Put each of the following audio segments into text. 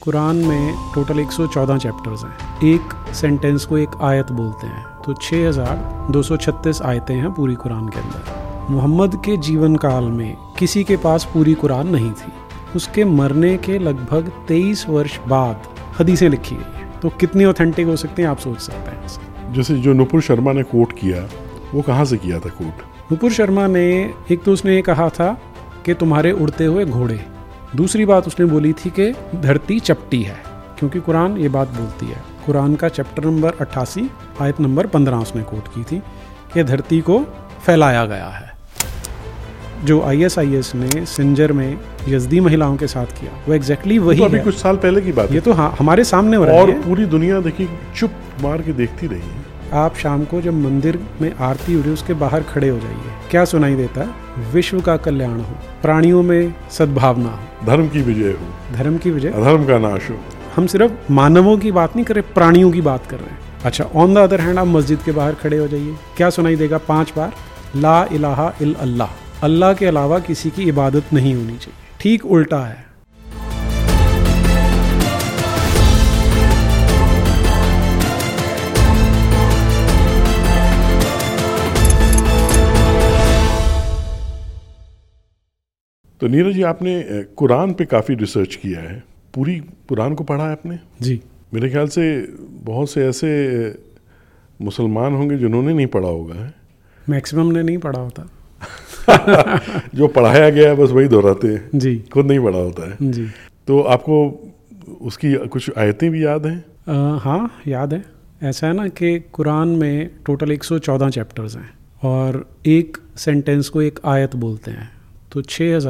कुरान में total 114 chapters हैं। एक सेंटेंस को एक आयत बोलते हैं, तो 6236 आयतें हैं पूरी कुरान के अंदर। मोहम्मद के जीवन काल में किसी के पास पूरी कुरान नहीं थी। उसके मरने के लगभग 23 वर्ष बाद हदीसें लिखी गई हैं। तो कितनी ऑथेंटिक हो सकती हैं आप सोच सकते हैं। जैसे जो नुपुर शर्मा ने कोट किया, वो कहाँ से किया था कोट? नुपुर शर्मा ने एक तो उसने ये कहा था कि तुम्हारे उड़ते हुए घोड़े, दूसरी बात उसने बोली थी कि धरती चपटी है, क्योंकि कुरान ये बात बोलती है। कुरान का चैप्टर नंबर 88 आयत नंबर 15 उसने कोट की थी कि धरती को फैलाया गया है। जो ISIS ने सिंजर में यज़दी महिलाओं के साथ किया, वो एग्जैक्टली वही तो अभी है। कुछ साल पहले की बात है। ये तो हाँ हमारे सामने हो रहा है। और पूरी दुनिया देखिए चुप मार के देखती रही है। आप शाम को जब मंदिर में आरती हो रही है, उसके बाहर खड़े हो जाइए, क्या सुनाई देता है? विश्व का कल्याण हो, प्राणियों में सद्भावना हो, धर्म की विजय हो, धर्म की विजय, अधर्म का नाश हो। हम सिर्फ मानवों की बात नहीं कर रहे, प्राणियों की बात कर रहे हैं। अच्छा, ऑन द अदर हैंड आप मस्जिद के बाहर खड़े हो जाइए, क्या सुनाई देगा? 5 बार ला इलाहा इल अल्लाह, अल्लाह के अलावा किसी की इबादत नहीं होनी चाहिए। ठीक उल्टा है। तो नीरज जी, आपने कुरान पे काफ़ी रिसर्च किया है, पूरी कुरान को पढ़ा है आपने? जी। मेरे ख्याल से बहुत से ऐसे मुसलमान होंगे जिन्होंने नहीं पढ़ा होगा है। मैक्सिमम ने नहीं पढ़ा होता। जो पढ़ाया गया है बस वही दोहराते हैं जी, खुद नहीं पढ़ा होता है। जी। तो आपको उसकी कुछ आयतें भी याद हैं? हाँ, याद है। ऐसा है ना कि कुरान में टोटल 114 चैप्टर्स हैं और एक सेंटेंस को एक आयत बोलते हैं, तो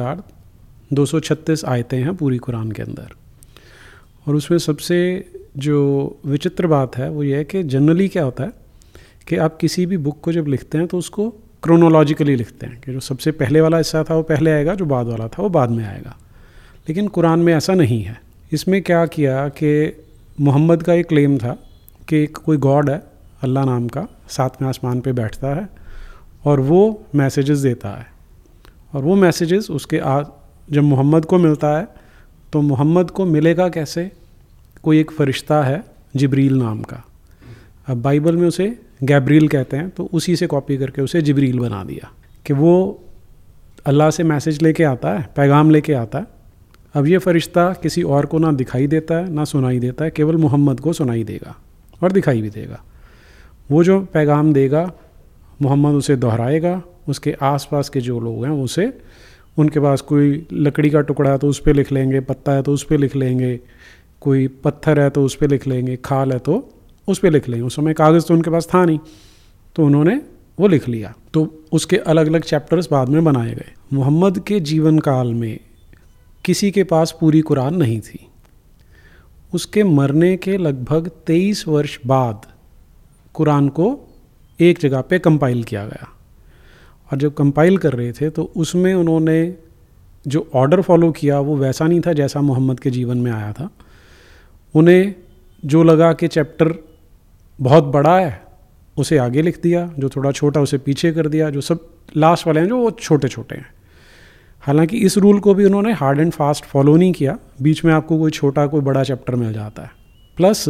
6236 आयतें हैं पूरी कुरान के अंदर। और उसमें सबसे जो विचित्र बात है वो ये है कि जनरली क्या होता है कि आप किसी भी बुक को जब लिखते हैं तो उसको क्रोनोलॉजिकली लिखते हैं कि जो सबसे पहले वाला हिस्सा था वो पहले आएगा, जो बाद वाला था वो बाद में आएगा। लेकिन कुरान में ऐसा नहीं है। इसमें क्या किया कि मोहम्मद का एक क्लेम था कि कोई गॉड है अल्लाह नाम का, 7वें आसमान पे बैठता है और वो मैसेजेस देता है। और वो मैसेजेस उसके जब मोहम्मद को मिलता है तो मोहम्मद को मिलेगा कैसे? कोई एक फ़रिश्ता है जिब्रील नाम का। अब बाइबल में उसे गैब्रियल कहते हैं, तो उसी से कॉपी करके उसे जिब्रील बना दिया कि वो अल्लाह से मैसेज लेके आता है, पैगाम लेके आता है। अब ये फ़रिश्ता किसी और को ना दिखाई देता है ना सुनाई देता है, केवल मोहम्मद को सुनाई देगा और दिखाई भी देगा। वो जो पैगाम देगा मोहम्मद उसे दोहराएगा। उसके आसपास के जो लोग हैं उसे, उनके पास कोई लकड़ी का टुकड़ा है तो उस पर लिख लेंगे, पत्ता है तो उस पर लिख लेंगे, कोई पत्थर है तो उस पर लिख लेंगे, खाल है तो उस पर लिख लेंगे। उस समय कागज़ तो उनके पास था नहीं, तो उन्होंने वो लिख लिया। तो उसके अलग अलग चैप्टर्स बाद में बनाए गए। मोहम्मद के जीवन काल में किसी के पास पूरी कुरान नहीं थी। उसके मरने के लगभग 23 वर्ष बाद कुरान को एक जगह पे कंपाइल किया गया। और जब कंपाइल कर रहे थे तो उसमें उन्होंने जो ऑर्डर फॉलो किया वो वैसा नहीं था जैसा मोहम्मद के जीवन में आया था। उन्हें जो लगा कि चैप्टर बहुत बड़ा है उसे आगे लिख दिया, जो थोड़ा छोटा उसे पीछे कर दिया, जो सब लास्ट वाले हैं जो वो छोटे छोटे हैं। हालांकि इस रूल को भी उन्होंने हार्ड एंड फास्ट फॉलो नहीं किया, बीच में आपको कोई छोटा कोई बड़ा चैप्टर मिल जाता है। प्लस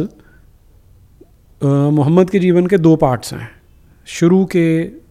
मोहम्मद के जीवन के 2 पार्ट्स हैं। शुरू के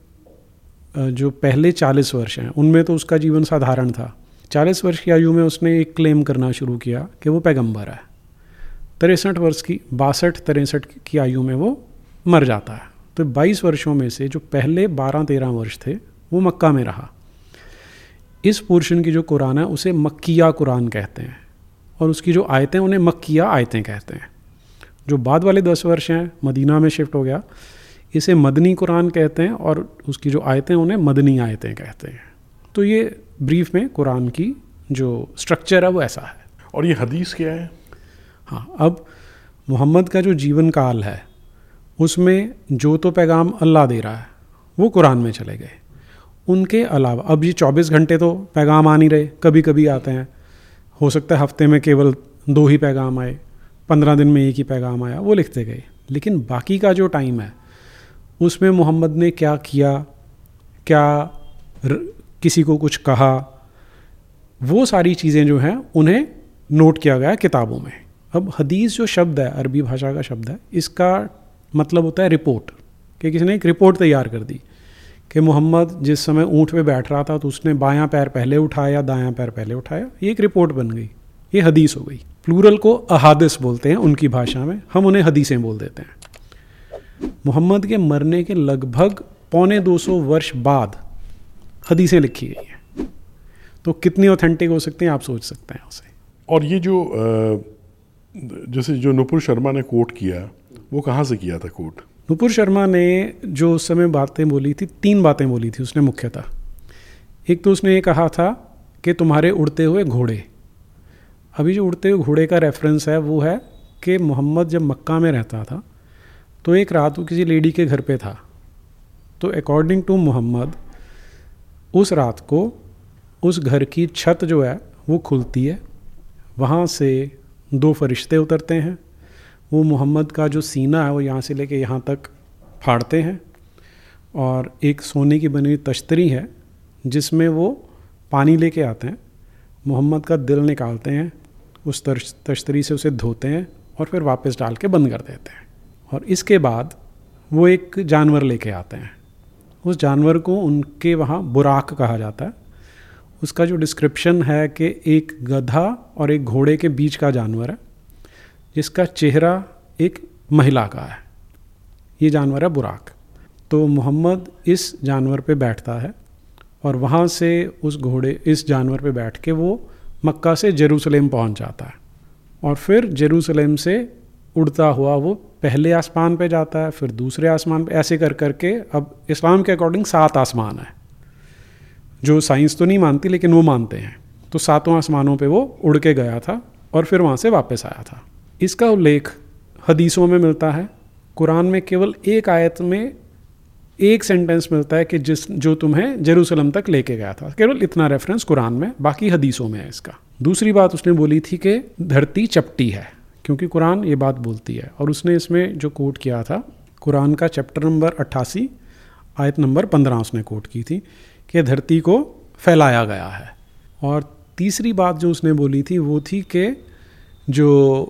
जो पहले 40 वर्ष हैं उनमें तो उसका जीवन साधारण था। 40 वर्ष की आयु में उसने एक क्लेम करना शुरू किया कि वो पैगंबर है। 63 वर्ष की 62-63 की आयु में वो मर जाता है। तो 22 वर्षों में से जो पहले 12-13 वर्ष थे वो मक्का में रहा। इस पोर्शन की जो कुरान है उसे मक्किया कुरान कहते हैं और उसकी जो आयतें उन्हें मक्किया आयतें कहते हैं। जो बाद वाले 10 वर्ष हैं, मदीना में शिफ्ट हो गया, इसे मदनी कुरान कहते हैं और उसकी जो आयतें उन्हें मदनी आयतें कहते हैं। तो ये ब्रीफ में कुरान की जो स्ट्रक्चर है वो ऐसा है। और ये हदीस क्या है? हाँ, अब मोहम्मद का जो जीवन काल है उसमें जो तो पैगाम अल्लाह दे रहा है वो कुरान में चले गए। उनके अलावा अब ये 24 घंटे तो पैगाम आ नहीं रहे, कभी कभी आते हैं। हो सकता है हफ्ते में केवल 2 ही पैगाम आए, 15 दिन में 1 ही पैगाम आया, वो लिखते गए। लेकिन बाकी का जो टाइम है उसमें मोहम्मद ने क्या किया, क्या किसी को कुछ कहा, वो सारी चीज़ें जो हैं उन्हें नोट किया गया किताबों में। अब हदीस जो शब्द है, अरबी भाषा का शब्द है, इसका मतलब होता है रिपोर्ट, कि किसी ने एक रिपोर्ट तैयार कर दी कि मोहम्मद जिस समय ऊँट पे बैठ रहा था तो उसने बायां पैर पहले उठाया, दायां पैर पहले उठाया, ये एक रिपोर्ट बन गई, ये हदीस हो गई। प्लूरल को अहादिस बोलते हैं उनकी भाषा में, हम उन्हें हदीसें बोल देते हैं। मोहम्मद के मरने के लगभग 250 वर्ष बाद हदीसें लिखी गई हैं, तो कितनी ऑथेंटिक हो सकती हैं आप सोच सकते हैं उसे। और ये जो जैसे जो नुपुर शर्मा ने कोट किया, वो कहाँ से किया था कोट? नुपुर शर्मा ने जो उस समय बातें बोली थी, 3 बातें बोली थी उसने मुख्यतः। एक तो उसने ये कहा था कि तुम्हारे उड़ते हुए घोड़े, अभी जो उड़ते हुए घोड़े का रेफरेंस है वो है कि मोहम्मद जब मक्का में रहता था तो एक रात वो किसी लेडी के घर पे था, तो अकॉर्डिंग टू मोहम्मद उस रात को उस घर की छत जो है वो खुलती है, वहाँ से 2 फरिश्ते उतरते हैं, वो मोहम्मद का जो सीना है वो यहाँ से लेके यहाँ तक फाड़ते हैं, और एक सोने की बनी हुई तश्तरी है जिसमें वो पानी लेके आते हैं, मोहम्मद का दिल निकालते हैं, उस तश्तरी से उसे धोते हैं और फिर वापस डाल के बंद कर देते हैं। और इसके बाद वो एक जानवर लेके आते हैं, उस जानवर को उनके वहाँ बुराक कहा जाता है। उसका जो डिस्क्रिप्शन है कि एक गधा और एक घोड़े के बीच का जानवर है जिसका चेहरा एक महिला का है, ये जानवर है बुराक। तो मोहम्मद इस जानवर पे बैठता है और वहाँ से इस जानवर पे बैठ के वो मक्का से जेरूसलेम पहुँच जाता है, और फिर जेरूसलेम से उड़ता हुआ वो पहले आसमान पे जाता है, फिर दूसरे आसमान पे, ऐसे कर कर के अब इस्लाम के अकॉर्डिंग 7 आसमान है, जो साइंस तो नहीं मानती लेकिन वो मानते हैं। तो 7 आसमानों पे वो उड़ के गया था और फिर वहाँ से वापस आया था। इसका उल्लेख हदीसों में मिलता है, कुरान में केवल एक आयत में एक सेंटेंस मिलता है कि जो तुम्हें जेरूसलम तक लेके गया था, केवल इतना रेफरेंस कुरान में, बाकी हदीसों में है इसका। दूसरी बात उसने बोली थी कि धरती चपटी है, क्योंकि कुरान ये बात बोलती है, और उसने इसमें जो कोट किया था कुरान का चैप्टर नंबर 88 आयत नंबर 15 उसने कोट की थी कि धरती को फैलाया गया है। और तीसरी बात जो उसने बोली थी वो थी कि जो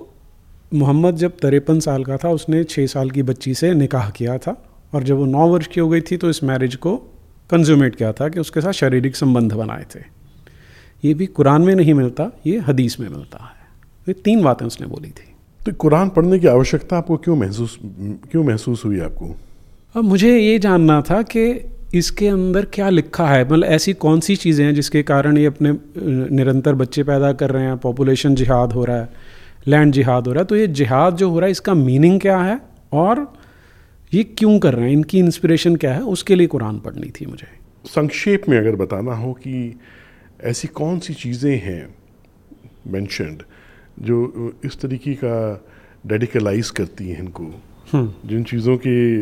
मोहम्मद जब 53 साल का था उसने 6 साल की बच्ची से निकाह किया था, और जब वो 9 वर्ष की हो गई थी तो इस मैरिज को कंज्यूमेट किया था कि उसके साथ शारीरिक संबंध बनाए थे। ये भी कुरान में नहीं मिलता, ये हदीस में मिलता है। ये 3 बातें उसने बोली थी। तो कुरान पढ़ने की आवश्यकता आपको क्यों महसूस हुई आपको? अब मुझे ये जानना था कि इसके अंदर क्या लिखा है, मतलब ऐसी कौन सी चीज़ें हैं जिसके कारण ये अपने निरंतर बच्चे पैदा कर रहे हैं, पॉपुलेशन जिहाद हो रहा है, लैंड जिहाद हो रहा है। तो ये जिहाद जो हो रहा है इसका मीनिंग क्या है और ये क्यों कर रहे हैं, इनकी इंस्पिरेशन क्या है, उसके लिए कुरान पढ़नी थी मुझे। संक्षेप में अगर बताना हो कि ऐसी कौन सी चीज़ें हैं मेंशन्ड जो इस तरीके का रेडिकलाइज करती हैं इनको, जिन चीज़ों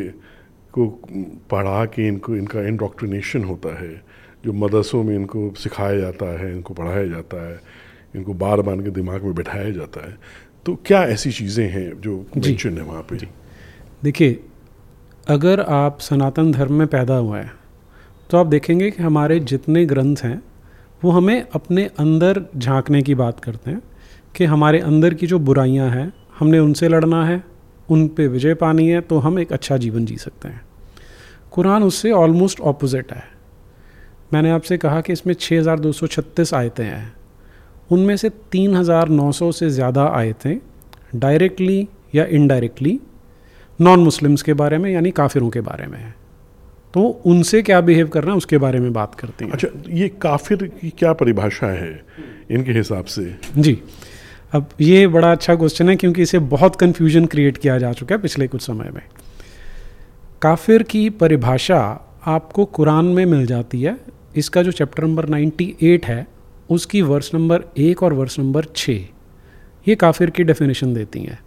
को पढ़ा के इनका इंडोक्ट्रिनेशन होता है, जो मदरसों में इनको सिखाया जाता है, इनको पढ़ाया जाता है, इनको बार बार के दिमाग में बिठाया जाता है। तो क्या ऐसी चीज़ें हैं जो मेंशन है वहाँ पे? देखिए, अगर आप सनातन धर्म में पैदा हुए हैं तो आप देखेंगे कि हमारे जितने ग्रंथ हैं वो हमें अपने अंदर झांकने की बात करते हैं कि हमारे अंदर की जो बुराइयां हैं हमने उनसे लड़ना है, उन पे विजय पानी है, तो हम एक अच्छा जीवन जी सकते हैं। कुरान उससे ऑलमोस्ट ऑपोजिट है। मैंने आपसे कहा कि इसमें 6236 आयतें हैं, उनमें से 3900 से ज़्यादा आयतें डायरेक्टली या इनडायरेक्टली नॉन मुस्लिम्स के बारे में यानी काफिरों के बारे में है, तो उनसे क्या बिहेव करना है उसके बारे में बात करते हैं। अच्छा, ये काफिर की क्या परिभाषा है इनके हिसाब से? जी, अब ये बड़ा अच्छा क्वेश्चन है क्योंकि इसे बहुत कन्फ्यूजन क्रिएट किया जा चुका है पिछले कुछ समय में। काफिर की परिभाषा आपको कुरान में मिल जाती है। इसका जो चैप्टर नंबर 98 है उसकी वर्स नंबर 1 और वर्स नंबर 6 ये काफिर की डेफिनेशन देती हैं।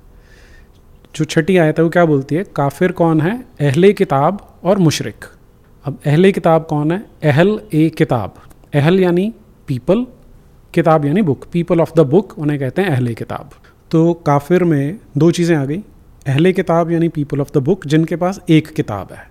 जो 6ठी आयत है वो क्या बोलती है? काफिर कौन है? अहले किताब और मुशरिक। अब अहले किताब कौन है? अहल ए किताब, अहल यानी पीपल, किताब यानी book, people of the book उन्हें कहते हैं अहले किताब। तो काफिर में 2 चीज़ें आ गई, अहले किताब यानी पीपल ऑफ द बुक जिनके पास एक किताब है।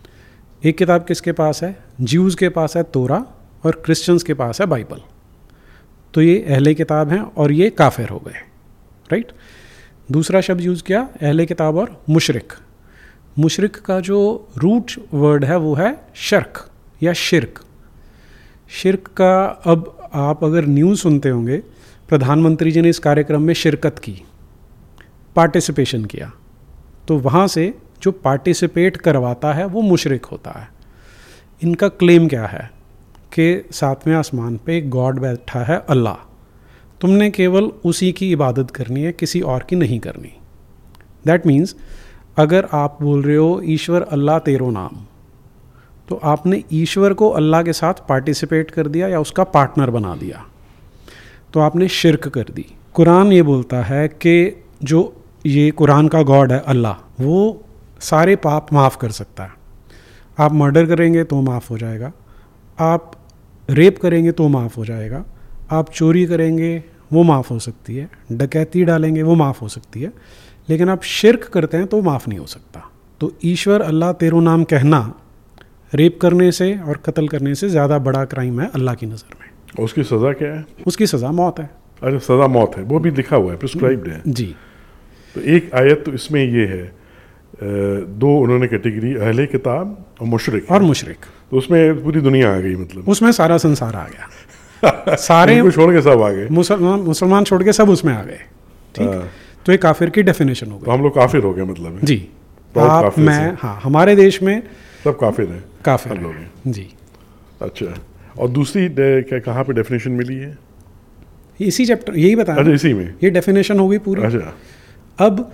एक किताब किसके पास है? ज्यूज़ के पास है तोरा और क्रिश्चियंस के पास है बाइबल। तो ये अहले किताब हैं और ये काफिर हो गए, राइट। दूसरा शब्द यूज़ किया अहले किताब और मुशरिक। मुशरिक का जो रूट वर्ड है वो है शर्क या शिरक। शिरक का, अब आप अगर न्यूज़ सुनते होंगे, प्रधानमंत्री जी ने इस कार्यक्रम में शिरकत की, पार्टिसिपेशन किया, तो वहाँ से जो पार्टिसिपेट करवाता है वो मुशरिक होता है। इनका क्लेम क्या है कि सातवें आसमान पे एक गॉड बैठा है अल्लाह, तुमने केवल उसी की इबादत करनी है, किसी और की नहीं करनी। दैट मीन्स अगर आप बोल रहे हो ईश्वर अल्लाह तेरो नाम, तो आपने ईश्वर को अल्लाह के साथ पार्टिसिपेट कर दिया या उसका पार्टनर बना दिया, तो आपने शिरक कर दी। कुरान ये बोलता है कि जो ये कुरान का गॉड है अल्लाह, वो सारे पाप माफ़ कर सकता है। आप मर्डर करेंगे तो माफ़ हो जाएगा, आप रेप करेंगे तो माफ़ हो जाएगा, आप चोरी करेंगे वो माफ़ हो सकती है, डकैती डालेंगे वो माफ़ हो सकती है, लेकिन आप शिरक करते हैं तो माफ़ नहीं हो सकता। तो ईश्वर अल्लाह तेरो नाम कहना रेप करने से और कत्ल करने से ज़्यादा बड़ा क्राइम है अल्लाह की नज़र में। उसकी सज़ा क्या है? उसकी सज़ा मौत है। अरे सज़ा मौत है, वो भी लिखा हुआ है, प्रिस्क्राइब्ड है जी। तो एक आयत तो इसमें ये है, दो उन्होंने कैटेगरी अहले किताब और मुशरिक, तो उसमें पूरी दुनिया आ गई, मतलब उसमें सारा संसार आ गया सारे छोड़ के सब आ गए, मुसलमान छोड़ के सब उसमें आ गए। ठीक, तो एक काफिर की डेफिनेशन हो गई। तो हम लोग काफिर हो गए, मतलब जी, आप मैं, हाँ, हमारे देश में सब काफिर हैं, काफिर लोग हैं जी। अच्छा, और दूसरी क्या कहाँ पे डेफिनेशन मिली है? इसी चैप्टर, यही बताया। अच्छा, इसी में ये डेफिनेशन हो गई पूरी। अच्छा, अब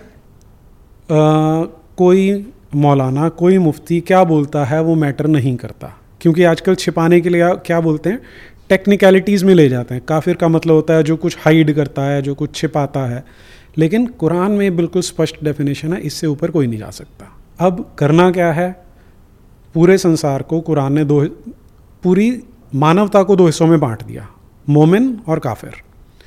कोई मौलाना, कोई मुफ्ती क्या बोलता है वो मैटर नहीं करता, क्योंकि आजकल छिपाने के लिए क्या बोलते हैं, टेक्निकलिटीज़ में ले जाते हैं। काफिर का मतलब होता है जो कुछ हाइड करता है, जो कुछ छिपाता है, लेकिन कुरान में बिल्कुल स्पष्ट डेफिनेशन है, इससे ऊपर कोई नहीं जा सकता। अब करना क्या है, पूरे संसार को कुरान ने पूरी मानवता को दो हिस्सों में बांट दिया, मोमिन और काफिर।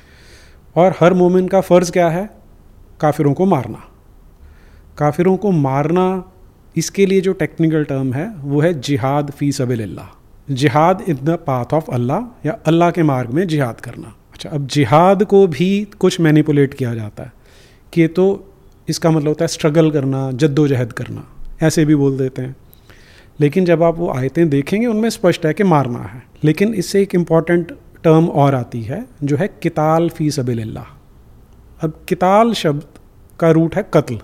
और हर मोमिन का फ़र्ज़ क्या है, काफिरों को मारना। काफिरों को मारना, इसके लिए जो टेक्निकल टर्म है वो है जिहाद फ़ी सबीलिल्लाह, जिहाद in the path of Allah, या अल्लाह के मार्ग में जिहाद करना। अच्छा, अब जिहाद को भी कुछ मैनिपुलेट किया जाता है कि तो इसका मतलब होता है स्ट्रगल करना, जद्दोजहद करना, ऐसे भी बोल देते हैं। लेकिन जब आप वो आयतें देखेंगे उनमें स्पष्ट है कि मारना है। लेकिन इससे एक इम्पॉर्टेंट टर्म और आती है जो है किताल फ़ी सबीलिल्लाह। अब किताल शब्द का रूट है कत्ल।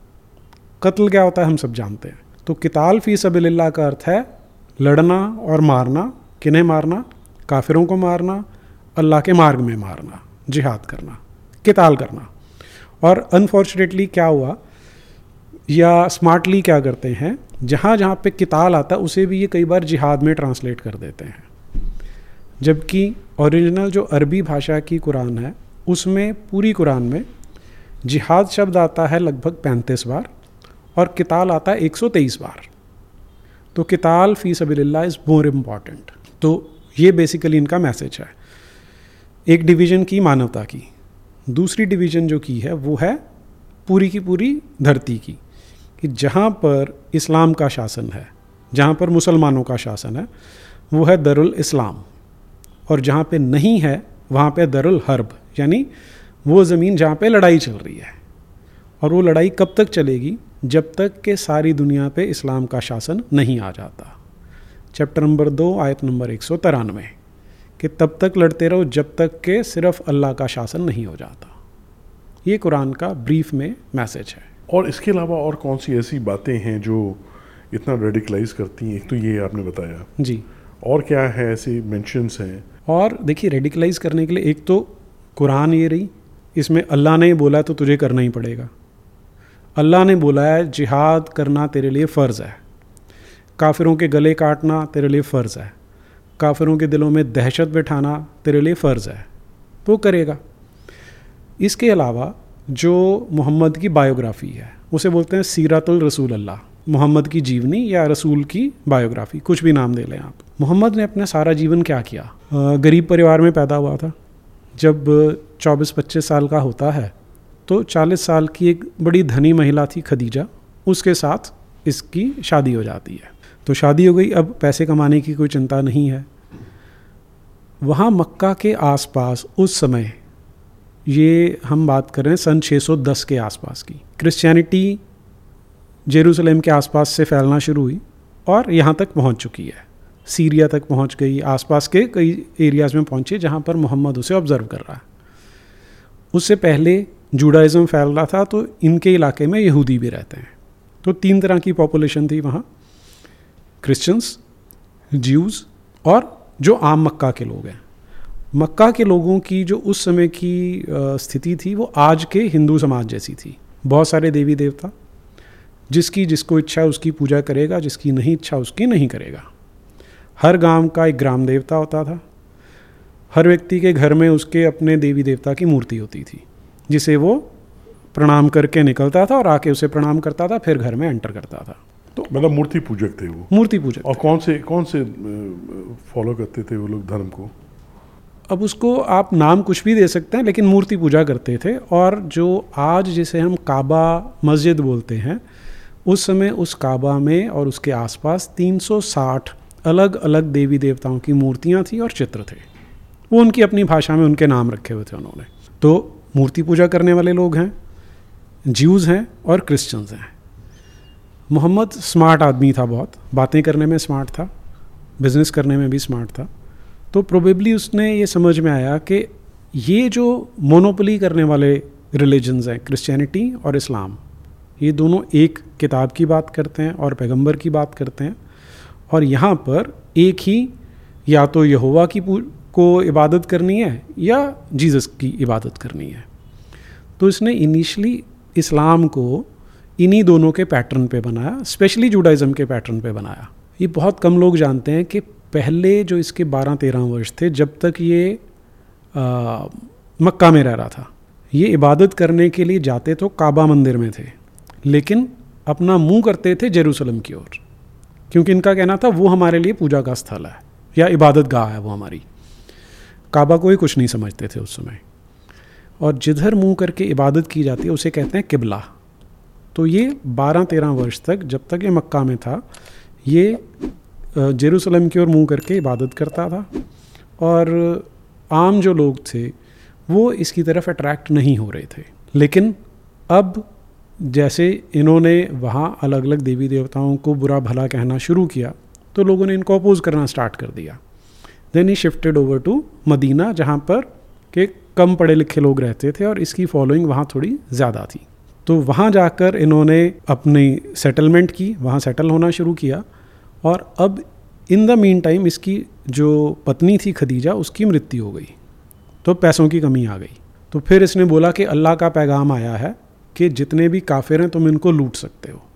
कत्ल क्या होता है हम सब जानते हैं। तो किताल फ़ी सबीलिल्लाह का अर्थ है लड़ना और मारना। किन्हें मारना? काफिरों को मारना, अल्लाह के मार्ग में मारना, जिहाद करना, किताल करना। और अनफॉर्चुनेटली क्या हुआ, या स्मार्टली क्या करते हैं, जहाँ जहाँ पे किताल आता है उसे भी ये कई बार जिहाद में ट्रांसलेट कर देते हैं, जबकि ओरिजिनल जो अरबी भाषा की कुरान है उसमें, पूरी कुरान में जिहाद शब्द आता है लगभग 35 बार और किताल आता है 123 बार। तो किताल फ़ी सबीलिल्लाह इज़ मोर इम्पॉर्टेंट। तो ये बेसिकली इनका मैसेज है। एक डिवीज़न की मानवता की, दूसरी डिवीज़न जो की है वो है पूरी की पूरी धरती की, कि जहाँ पर इस्लाम का शासन है, जहाँ पर मुसलमानों का शासन है, वो है दरुल इस्लाम, और जहाँ पे नहीं है वहाँ पे दरुल हर्ब, यानी वो ज़मीन जहाँ पे लड़ाई चल रही है। और वो लड़ाई कब तक चलेगी? जब तक कि सारी दुनिया पे इस्लाम का शासन नहीं आ जाता। चैप्टर नंबर 2 आयत नंबर 193, कि तब तक लड़ते रहो जब तक कि सिर्फ अल्लाह का शासन नहीं हो जाता। ये कुरान का ब्रीफ में मैसेज है। और इसके अलावा और कौन सी ऐसी बातें हैं जो इतना रेडिकलाइज करती हैं? एक तो ये आपने बताया जी, और क्या है ऐसे मेंशंस हैं? और देखिए, रेडिकलाइज करने के लिए एक तो कुरान ये रही, इसमें अल्लाह ने बोला तो तुझे करना ही पड़ेगा। अल्लाह ने बोला है जिहाद करना तेरे लिए फ़र्ज़ है, काफिरों के गले काटना तेरे लिए फ़र्ज़ है, काफिरों के दिलों में दहशत बिठाना तेरे लिए फ़र्ज़ है, तो करेगा। इसके अलावा जो मोहम्मद की बायोग्राफ़ी है उसे बोलते हैं सीरतुल रसूल अल्लाह, मोहम्मद की जीवनी या रसूल की बायोग्राफ़ी, कुछ भी नाम दे लें आप। मोहम्मद ने अपना सारा जीवन क्या किया? गरीब परिवार में पैदा हुआ था। जब 24-25 साल का होता है तो 40 साल की एक बड़ी धनी महिला थी खदीजा, उसके साथ इसकी शादी हो जाती है। तो शादी हो गई, अब पैसे कमाने की कोई चिंता नहीं है। वहाँ मक्का के आसपास उस समय ये हम बात कर रहे हैं सन 610 के आसपास की। क्रिश्चियनिटी जेरूसलम के आसपास से फैलना शुरू हुई और यहाँ तक पहुँच चुकी है, सीरिया तक पहुँच गई, आसपास के कई एरियाज़ में पहुँची जहाँ पर मोहम्मद उसे ऑब्ज़र्व कर रहा है। उससे पहले जूडाइज़म फैल रहा था, तो इनके इलाके में यहूदी भी रहते हैं। तो 3 तरह की पॉपुलेशन थी वहाँ, क्रिश्चियंस, ज्यूज़ और जो आम मक्का के लोग हैं। मक्का के लोगों की जो उस समय की स्थिति थी वो आज के हिंदू समाज जैसी थी। बहुत सारे देवी देवता, जिसको इच्छा उसकी पूजा करेगा, जिसकी नहीं इच्छा उसकी नहीं करेगा। हर गांव का एक ग्राम देवता होता था, हर व्यक्ति के घर में उसके अपने देवी देवता की मूर्ति होती थी, जिसे वो प्रणाम करके निकलता था और आके उसे प्रणाम करता था, फिर घर में एंटर करता था। तो मतलब मूर्ति पूजक थे वो, मूर्ति पूजक। और कौन से फॉलो करते थे वो लोग धर्म को? अब उसको आप नाम कुछ भी दे सकते हैं, लेकिन मूर्ति पूजा करते थे। और जो आज जिसे हम काबा मस्जिद बोलते हैं, उस समय उस काबा में और उसके आसपास 360 अलग अलग देवी देवताओं की मूर्तियां थी और चित्र थे। वो उनकी अपनी भाषा में उनके नाम रखे हुए थे उन्होंने। तो मूर्ति पूजा करने वाले लोग हैं, ज्यूज़ हैं और क्रिश्चियंस हैं। मोहम्मद स्मार्ट आदमी था, बहुत बातें करने में स्मार्ट था, बिजनेस करने में भी स्मार्ट था। तो प्रोबेबली उसने ये समझ में आया कि ये जो मोनोपोली करने वाले रिलीजन्स हैं, क्रिश्चियनिटी और इस्लाम, ये दोनों एक किताब की बात करते हैं और पैगंबर की बात करते हैं, और यहाँ पर एक ही या तो यहोवा की को इबादत करनी है या जीसस की इबादत करनी है। तो इसने इनिशियली इस्लाम को इन्हीं दोनों के पैटर्न पे बनाया, स्पेशली जूडाइज़म के पैटर्न पे बनाया। ये बहुत कम लोग जानते हैं कि पहले जो इसके 12-13 वर्ष थे, जब तक ये मक्का में रह रहा था, ये इबादत करने के लिए जाते तो काबा मंदिर में थे, लेकिन अपना मुंह करते थे जेरूसलम की ओर, क्योंकि इनका कहना था वो हमारे लिए पूजा का स्थल है या इबादत गाह है वो हमारी। काबा को ही कुछ नहीं समझते थे उस समय, और जिधर मुंह करके इबादत की जाती है उसे कहते हैं किबला। तो ये 12-13 वर्ष तक, जब तक ये मक्का में था, ये जेरूसलम की ओर मुंह करके इबादत करता था, और आम जो लोग थे वो इसकी तरफ अट्रैक्ट नहीं हो रहे थे। लेकिन अब जैसे इन्होंने वहाँ अलग अलग देवी देवताओं को बुरा भला कहना शुरू किया, तो लोगों ने इनको अपोज करना स्टार्ट कर दिया। Then he shifted over to Medina, जहाँ पर के कम पढ़े लिखे लोग रहते थे और इसकी फॉलोइंग वहाँ थोड़ी ज़्यादा थी। तो वहाँ जाकर इन्होंने अपनी सेटलमेंट की, वहाँ सेटल होना शुरू किया। और अब इन द मीन टाइम इसकी जो पत्नी थी खदीजा, उसकी मृत्यु हो गई, तो पैसों की कमी आ गई। तो फिर इसने बोला कि अल्लाह का पैगाम आया है कि जितने भी काफिर हैं तुम इनको लूट सकते हो।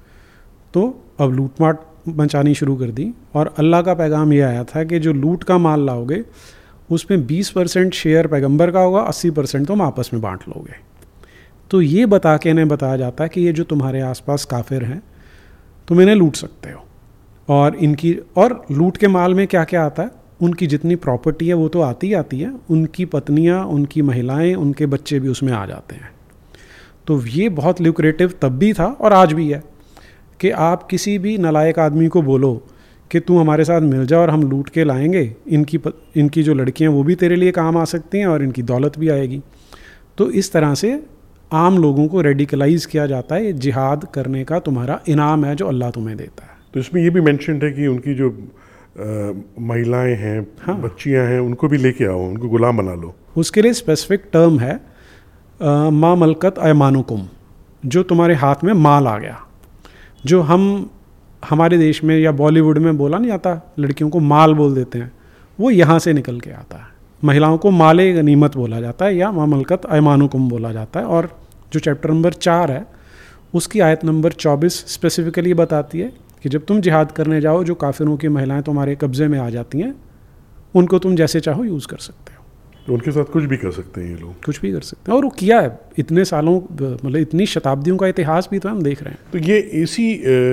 तो अब लूटमाट मचानी शुरू कर दी, और अल्लाह का पैगाम ये आया था कि जो लूट का माल लाओगे उसमें 20% शेयर पैगंबर का होगा, 80% तुम आपस में बांट लोगे। तो ये बता के इन्हें बताया जाता है कि ये जो तुम्हारे आसपास काफिर हैं तुम इन्हें लूट सकते हो। और लूट के माल में क्या क्या आता है, उनकी जितनी प्रॉपर्टी है वो तो आती ही आती है, उनकी पत्नियां, उनकी महिलाएं, उनके बच्चे भी उसमें आ जाते हैं। तो ये बहुत ल्यूक्रेटिव तब भी था और आज भी है कि आप किसी भी नालायक आदमी को बोलो कि तू हमारे साथ मिल जा और हम लूट के लाएंगे, इनकी जो लड़कियां वो भी तेरे लिए काम आ सकती हैं और इनकी दौलत भी आएगी। तो इस तरह से आम लोगों को रेडिकलाइज किया जाता है, जिहाद करने का तुम्हारा इनाम है जो अल्लाह तुम्हें देता है। तो इसमें ये भी मेंशन्ड है कि उनकी जो महिलाएं हैं, हाँ, बच्चियां हैं, उनको भी लेके आओ, उनको गुलाम बना लो। उसके लिए स्पेसिफिक टर्म है मा मलकत अयमानुकुम, जो तुम्हारे हाथ में माल आ गया। जो हमारे देश में या बॉलीवुड में बोला नहीं आता, लड़कियों को माल बोल देते हैं, वो यहाँ से निकल के आता है। महिलाओं को माले गनीमत बोला जाता है या मा मलकत अयमानुकुम बोला जाता है। और जो चैप्टर नंबर 4 है उसकी आयत नंबर 24 स्पेसिफिकली बताती है कि जब तुम जिहाद करने जाओ, जो काफिरों की महिलाएं तुम्हारे कब्जे में आ जाती हैं, उनको तुम जैसे चाहो यूज़ कर सकते हो। तो उनके साथ कुछ भी कर सकते हैं ये लोग, कुछ भी कर सकते हैं, और वो किया है इतने सालों, मतलब इतनी शताब्दियों का इतिहास भी तो हम देख रहे हैं। तो ये इसी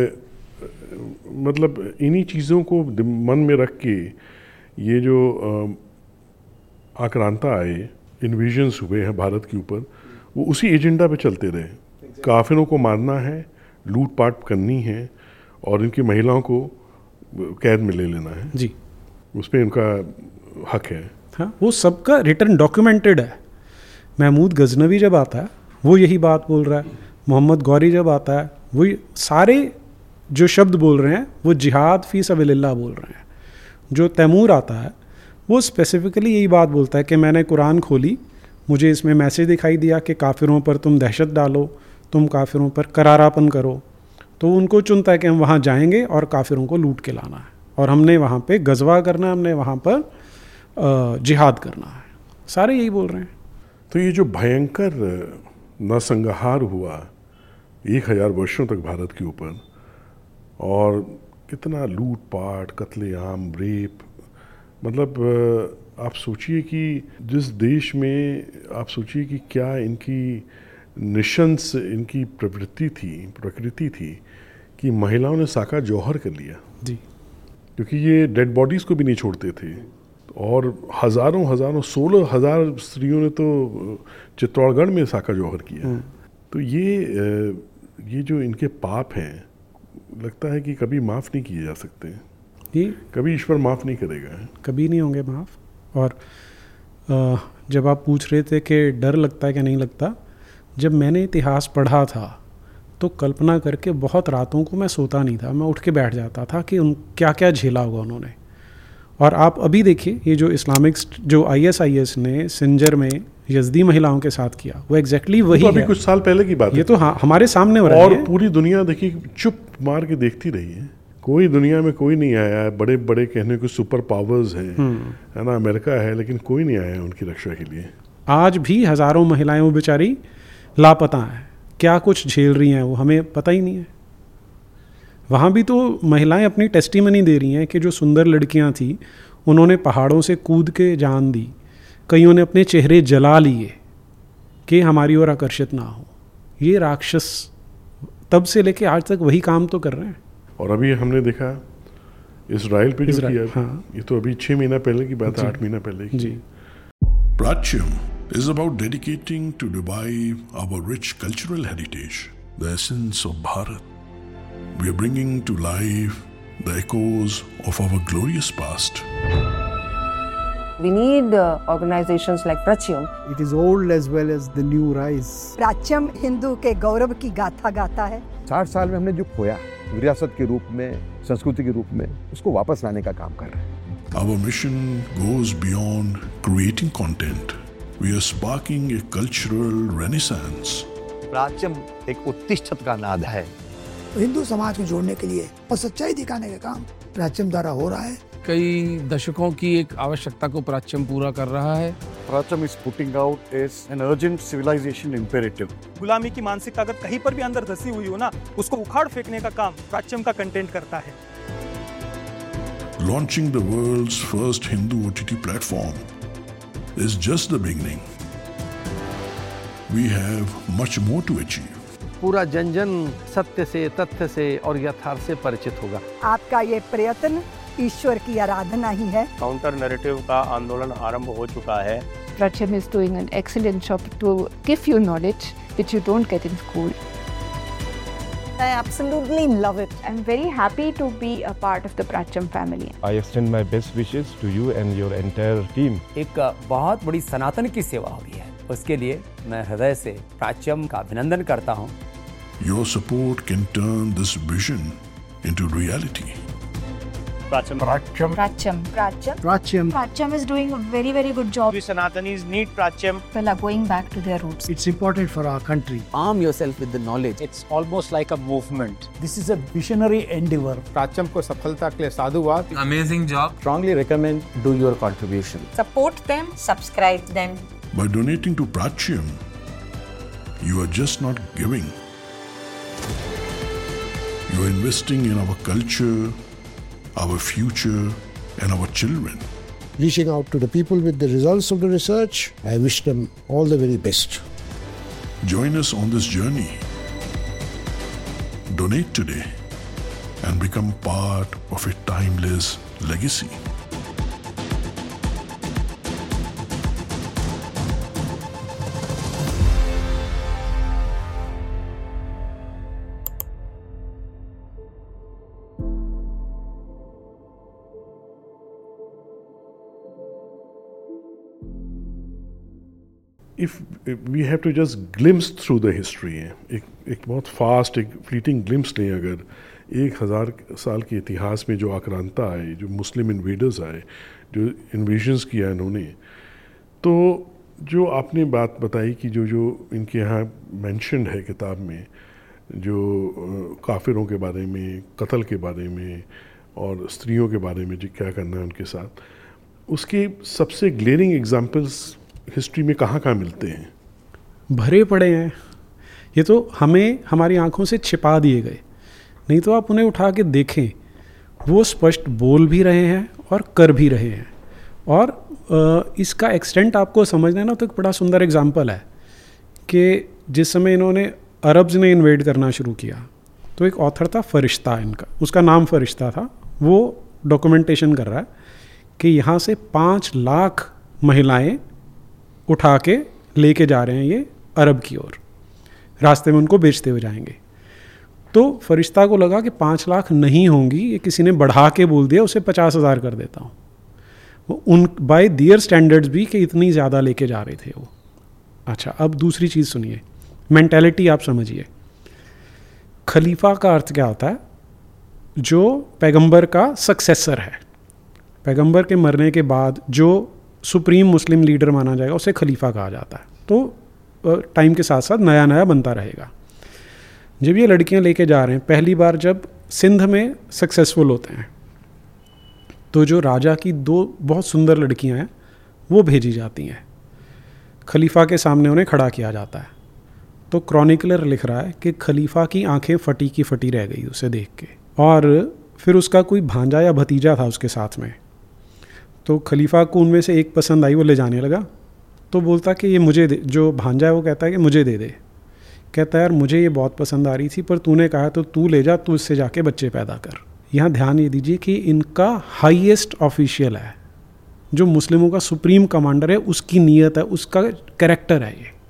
मतलब इन्हीं चीज़ों को मन में रख के ये जो आक्रांता आए, इन्वेजन्स हुए हैं भारत के ऊपर, वो उसी एजेंडा पे चलते रहे। काफिरों को मारना है, लूटपाट करनी है और इनकी महिलाओं को कैद में ले लेना है जी, उस पर इनका हक है। हाँ, वो सबका रिटर्न डॉक्यूमेंटेड है महमूद गजनवी जब आता है वो यही बात बोल रहा है, मोहम्मद गौरी जब आता है वो सारे जो शब्द बोल रहे हैं वो जिहाद फी सबीलिल्लाह बोल रहे हैं। जो तैमूर आता है वो स्पेसिफिकली यही बात बोलता है कि मैंने कुरान खोली, मुझे इसमें मैसेज दिखाई दिया कि काफिरों पर तुम दहशत डालो, तुम काफिरों पर करारापन करो, तो उनको चुनता है कि हम वहाँ जाएंगे और काफिरों को लूट के लाना है और हमने वहाँ पे गजवा करना है, हमने वहाँ पर जिहाद करना है। सारे यही बोल रहे हैं। तो ये जो भयंकर नरसंहार हुआ 1000 वर्षों तक भारत के ऊपर, और कितना लूटपाट, कत्लेआम, रेप, मतलब आप सोचिए कि जिस देश में आप सोचिए कि क्या इनकी निशंस इनकी प्रकृति थी कि महिलाओं ने साका जौहर कर लिया जी, क्योंकि ये डेड बॉडीज़ को भी नहीं छोड़ते थे। और हज़ारों 16,000 स्त्रियों ने तो चित्तौड़गढ़ में साका जौहर किया। तो ये जो इनके पाप हैं, लगता है कि कभी माफ़ नहीं किए जा सकते, ये कभी ईश्वर माफ़ नहीं करेगा, कभी नहीं होंगे माफ़। और जब आप पूछ रहे थे कि डर लगता है कि नहीं लगता, जब मैंने इतिहास पढ़ा था तो कल्पना करके बहुत रातों को मैं सोता नहीं था, मैं उठ के बैठ जाता था कि क्या क्या झेला होगा उन्होंने। और आप अभी देखिए ये जो इस्लामिक जो ISIS ने सिंजर में यज़दी महिलाओं के साथ किया, वो एग्जैक्टली वही तो अभी है। कुछ साल पहले की बात ये है। तो हाँ हमारे सामने हो रहा है। और पूरी दुनिया देखिए चुप मार के देखती रही है। कोई दुनिया में कोई नहीं आया है। बड़े बड़े कहने को सुपर पावर्स हैं, है ना, अमेरिका है, लेकिन कोई नहीं आया है उनकी रक्षा के लिए। आज भी हज़ारों महिलाएं वो बेचारी लापता हैं, क्या कुछ झेल रही हैं वो हमें पता ही नहीं है। वहाँ भी तो महिलाएं अपनी टेस्टिमनी दे रही हैं कि जो सुंदर लड़कियाँ थी उन्होंने पहाड़ों से कूद के जान दी, कईयों ने अपने चेहरे जला लिए कि हमारी ओर आकर्षित ना हो। ये राक्षस तब से लेके आज तक वही काम तो कर रहे हैं। और अभी हमने देखा इजराइल पे जो किया, हाँ। ये तो अभी 6 महीना पहले की बात है, 8 महीना पहले की। जी। Pratyam is about dedicating to revive our rich cultural heritage, the essence of Bharat. We are bringing to life the echoes of our glorious past. We need organizations like Pratyam. It is old as well as the new rise. Prachyam Hindu के गौरव की गाथा गाता है। 60 साल में हमने जो खोया विरासत के रूप में, संस्कृति के रूप में, उसको वापस लाने का काम कर रहे हैं। Our mission goes beyond creating content. We are sparking a cultural renaissance. प्राच्यम एक उत्तिष्ठत का नाद है। हिंदू समाज को जोड़ने के लिए और सच्चाई दिखाने का काम प्राच्यम द्वारा हो रहा है। कई दशकों की एक आवश्यकता को प्राच्यम पूरा कर रहा है। प्राच्यम is putting out as an urgent civilization imperative. गुलामी की मानसिकता अगर कहीं पर भी अंदर धसी हुई हो ना, उसको उखाड़ फेंकने का काम प्राच्यम का कंटेंट करता है। Launching the world's first Hindu OTT platform is just the beginning. We have much more to achieve. पूरा जन जन सत्य से, तथ्य से और यथार्थ से परिचित होगा। आपका ये प्रयत्न ईश्वर की आराधना ही है। काउंटर नैरेटिव का आंदोलन आरंभ हो चुका है। Pratyam is doing an excellent job to give you knowledge which you don't get in school. I absolutely love it. I'm very happy to be a part of the Pratyam family. I extend my best wishes to you and your entire team. एक बहुत बड़ी सनातन की सेवा हो रही है, उसके लिए मैं हृदय से प्राच्यम का अभिनंदन करता हूँ। Your support can turn this vision into reality. Pratyam. Pratyam. Pratyam. Pratyam. Pratyam is doing a very, very good job. We Sanatanis need Pratyam. People are going back to their roots. It's important for our country. Arm yourself with the knowledge. It's almost like a movement. This is a visionary endeavor. प्राच्यम को सफलता के लिए साधुवाद। Amazing job. Strongly recommend do your contribution. Support them, subscribe them. By donating to Pratyam, you are just not giving. You are investing in our culture, our future, and our children. Reaching out to the people with the results of the research, I wish them all the very best. Join us on this journey. Donate today and become part of a timeless legacy. If we have to just glimpse through the history, एक बहुत fast एक fleeting glimpse लें, अगर 1000 साल के इतिहास में जो आक्रांता आए, जो मुस्लिम इन्वेडर्स आए, जो इन्वेजन्स किया इन्होंने, तो जो आपने बात बताई कि जो इनके यहाँ मेंशन्ड है किताब में, जो काफिरों के बारे में, कत्ल के बारे में और स्त्रियों के बारे में जो क्या करना है उनके साथ, उसके सबसे ग्लेरिंग एग्जाम्पल्स हिस्ट्री में कहाँ कहाँ मिलते हैं? भरे पड़े हैं। ये तो हमें हमारी आंखों से छिपा दिए गए, नहीं तो आप उन्हें उठा के देखें, वो स्पष्ट बोल भी रहे हैं और कर भी रहे हैं। और इसका एक्सटेंट आपको समझना है ना, तो एक बड़ा सुंदर एग्जाम्पल है कि जिस समय इन्होंने अरब्स ने इन्वेड करना शुरू किया, तो एक ऑथर था फरिश्ता इनका, उसका नाम फरिश्ता था, वो डॉक्यूमेंटेशन कर रहा है कि यहाँ से 5 लाख महिलाएं उठा के लेके जा रहे हैं ये अरब की ओर, रास्ते में उनको बेचते हुए जाएंगे। तो फरिश्ता को लगा कि 5 लाख नहीं होंगी, ये किसी ने बढ़ा के बोल दिया, उसे 50,000 कर देता हूँ। वो उन बाय दियर स्टैंडर्ड्स भी कि इतनी ज़्यादा लेके जा रहे थे वो। अच्छा, अब दूसरी चीज़ सुनिए, मेंटालिटी आप समझिए। खलीफा का अर्थ क्या होता है? जो पैगंबर का सक्सेसर है, पैगंबर के मरने के बाद जो सुप्रीम मुस्लिम लीडर माना जाएगा उसे खलीफा कहा जाता है। तो टाइम के साथ साथ नया नया बनता रहेगा। जब ये लड़कियां लेके जा रहे हैं, पहली बार जब सिंध में सक्सेसफुल होते हैं, तो जो राजा की 2 बहुत सुंदर लड़कियां हैं वो भेजी जाती हैं, खलीफा के सामने उन्हें खड़ा किया जाता है। तो क्रॉनिकलर लिख रहा है कि खलीफा की आंखें फटी की फटी रह गई उसे देख के। और फिर उसका कोई भांजा या भतीजा था उसके साथ में, तो खलीफा को उनमें से एक पसंद आई, वो ले जाने लगा। तो बोलता कि ये मुझे दे, जो भांजा है वो कहता है कि मुझे दे दे। कहता है यार मुझे ये बहुत पसंद आ रही थी, पर तूने कहा तो तू ले जा, तू इससे जाके बच्चे पैदा कर। यहाँ ध्यान ये दीजिए कि इनका हाईएस्ट ऑफिशियल है, जो मुस्लिमों का सुप्रीम कमांडर है, उसकी नीयत है, उसका कैरेक्टर है ये।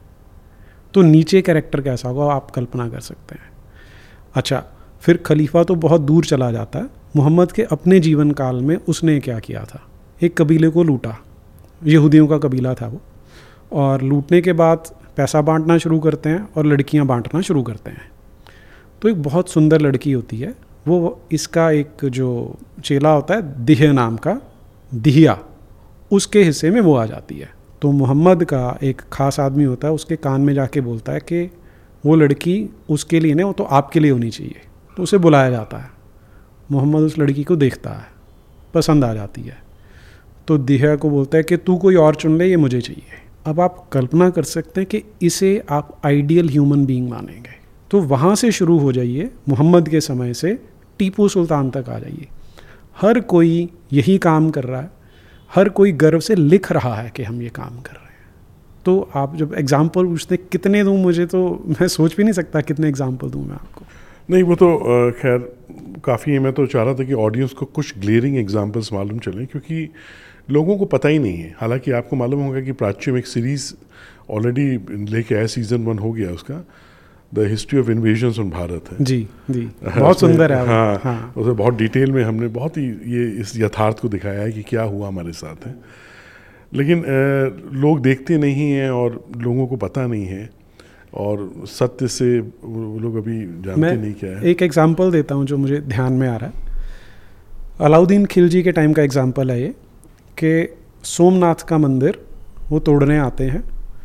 तो नीचे कैरेक्टर कैसा होगा आप कल्पना कर सकते हैं। अच्छा, फिर खलीफा तो बहुत दूर चला जाता है। मोहम्मद के अपने जीवन काल में उसने क्या किया था, एक कबीले को लूटा, यहूदियों का कबीला था वो, और लूटने के बाद पैसा बांटना शुरू करते हैं और लड़कियां बांटना शुरू करते हैं। तो एक बहुत सुंदर लड़की होती है, वो इसका एक जो चेला होता है दिह नाम का, दिहिया, उसके हिस्से में वो आ जाती है। तो मोहम्मद का एक ख़ास आदमी होता है, उसके कान में जाके बोलता है कि वो लड़की उसके लिए नहीं, वो तो आपके लिए होनी चाहिए। तो उसे बुलाया जाता है, मोहम्मद उस लड़की को देखता है, पसंद आ जाती है। तो दिहिया को बोलता है कि तू कोई और चुन ले, ये मुझे चाहिए। अब आप कल्पना कर सकते हैं कि इसे आप आइडियल ह्यूमन बीइंग मानेंगे। तो वहाँ से शुरू हो जाइए, मोहम्मद के समय से टीपू सुल्तान तक आ जाइए, हर कोई यही काम कर रहा है, हर कोई गर्व से लिख रहा है कि हम ये काम कर रहे हैं। तो आप जब एग्जाम्पल पूछते कितने दूँ, मुझे तो मैं सोच भी नहीं सकता कितने एग्जाम्पल दूँ मैं आपको। नहीं, वो तो खैर काफ़ी है। मैं तो चाह रहा था कि ऑडियंस को कुछ ग्लेयरिंग एग्जाम्पल्स मालूम चलें, क्योंकि लोगों को पता ही नहीं है। हालांकि आपको मालूम होगा कि प्राच्यम एक सीरीज़ ऑलरेडी लेके आया, सीज़न 1 हो गया उसका, the history of invasions on Bharat है। जी जी, बहुत सुंदर है। हाँ, उसे बहुत डिटेल में हमने बहुत ही ये इस यथार्थ को दिखाया है कि क्या हुआ हमारे साथ है। लेकिन लोग देखते नहीं हैं और लोगों को पता नहीं है, और सत्य से वो लोग अभी जानते नहीं क्या है। एक एग्जाम्पल देता हूँ जो मुझे ध्यान में आ रहा है। अलाउद्दीन खिलजी के टाइम का एग्जाम्पल है ये, कि सोमनाथ का मंदिर वो तोड़ने आते हैं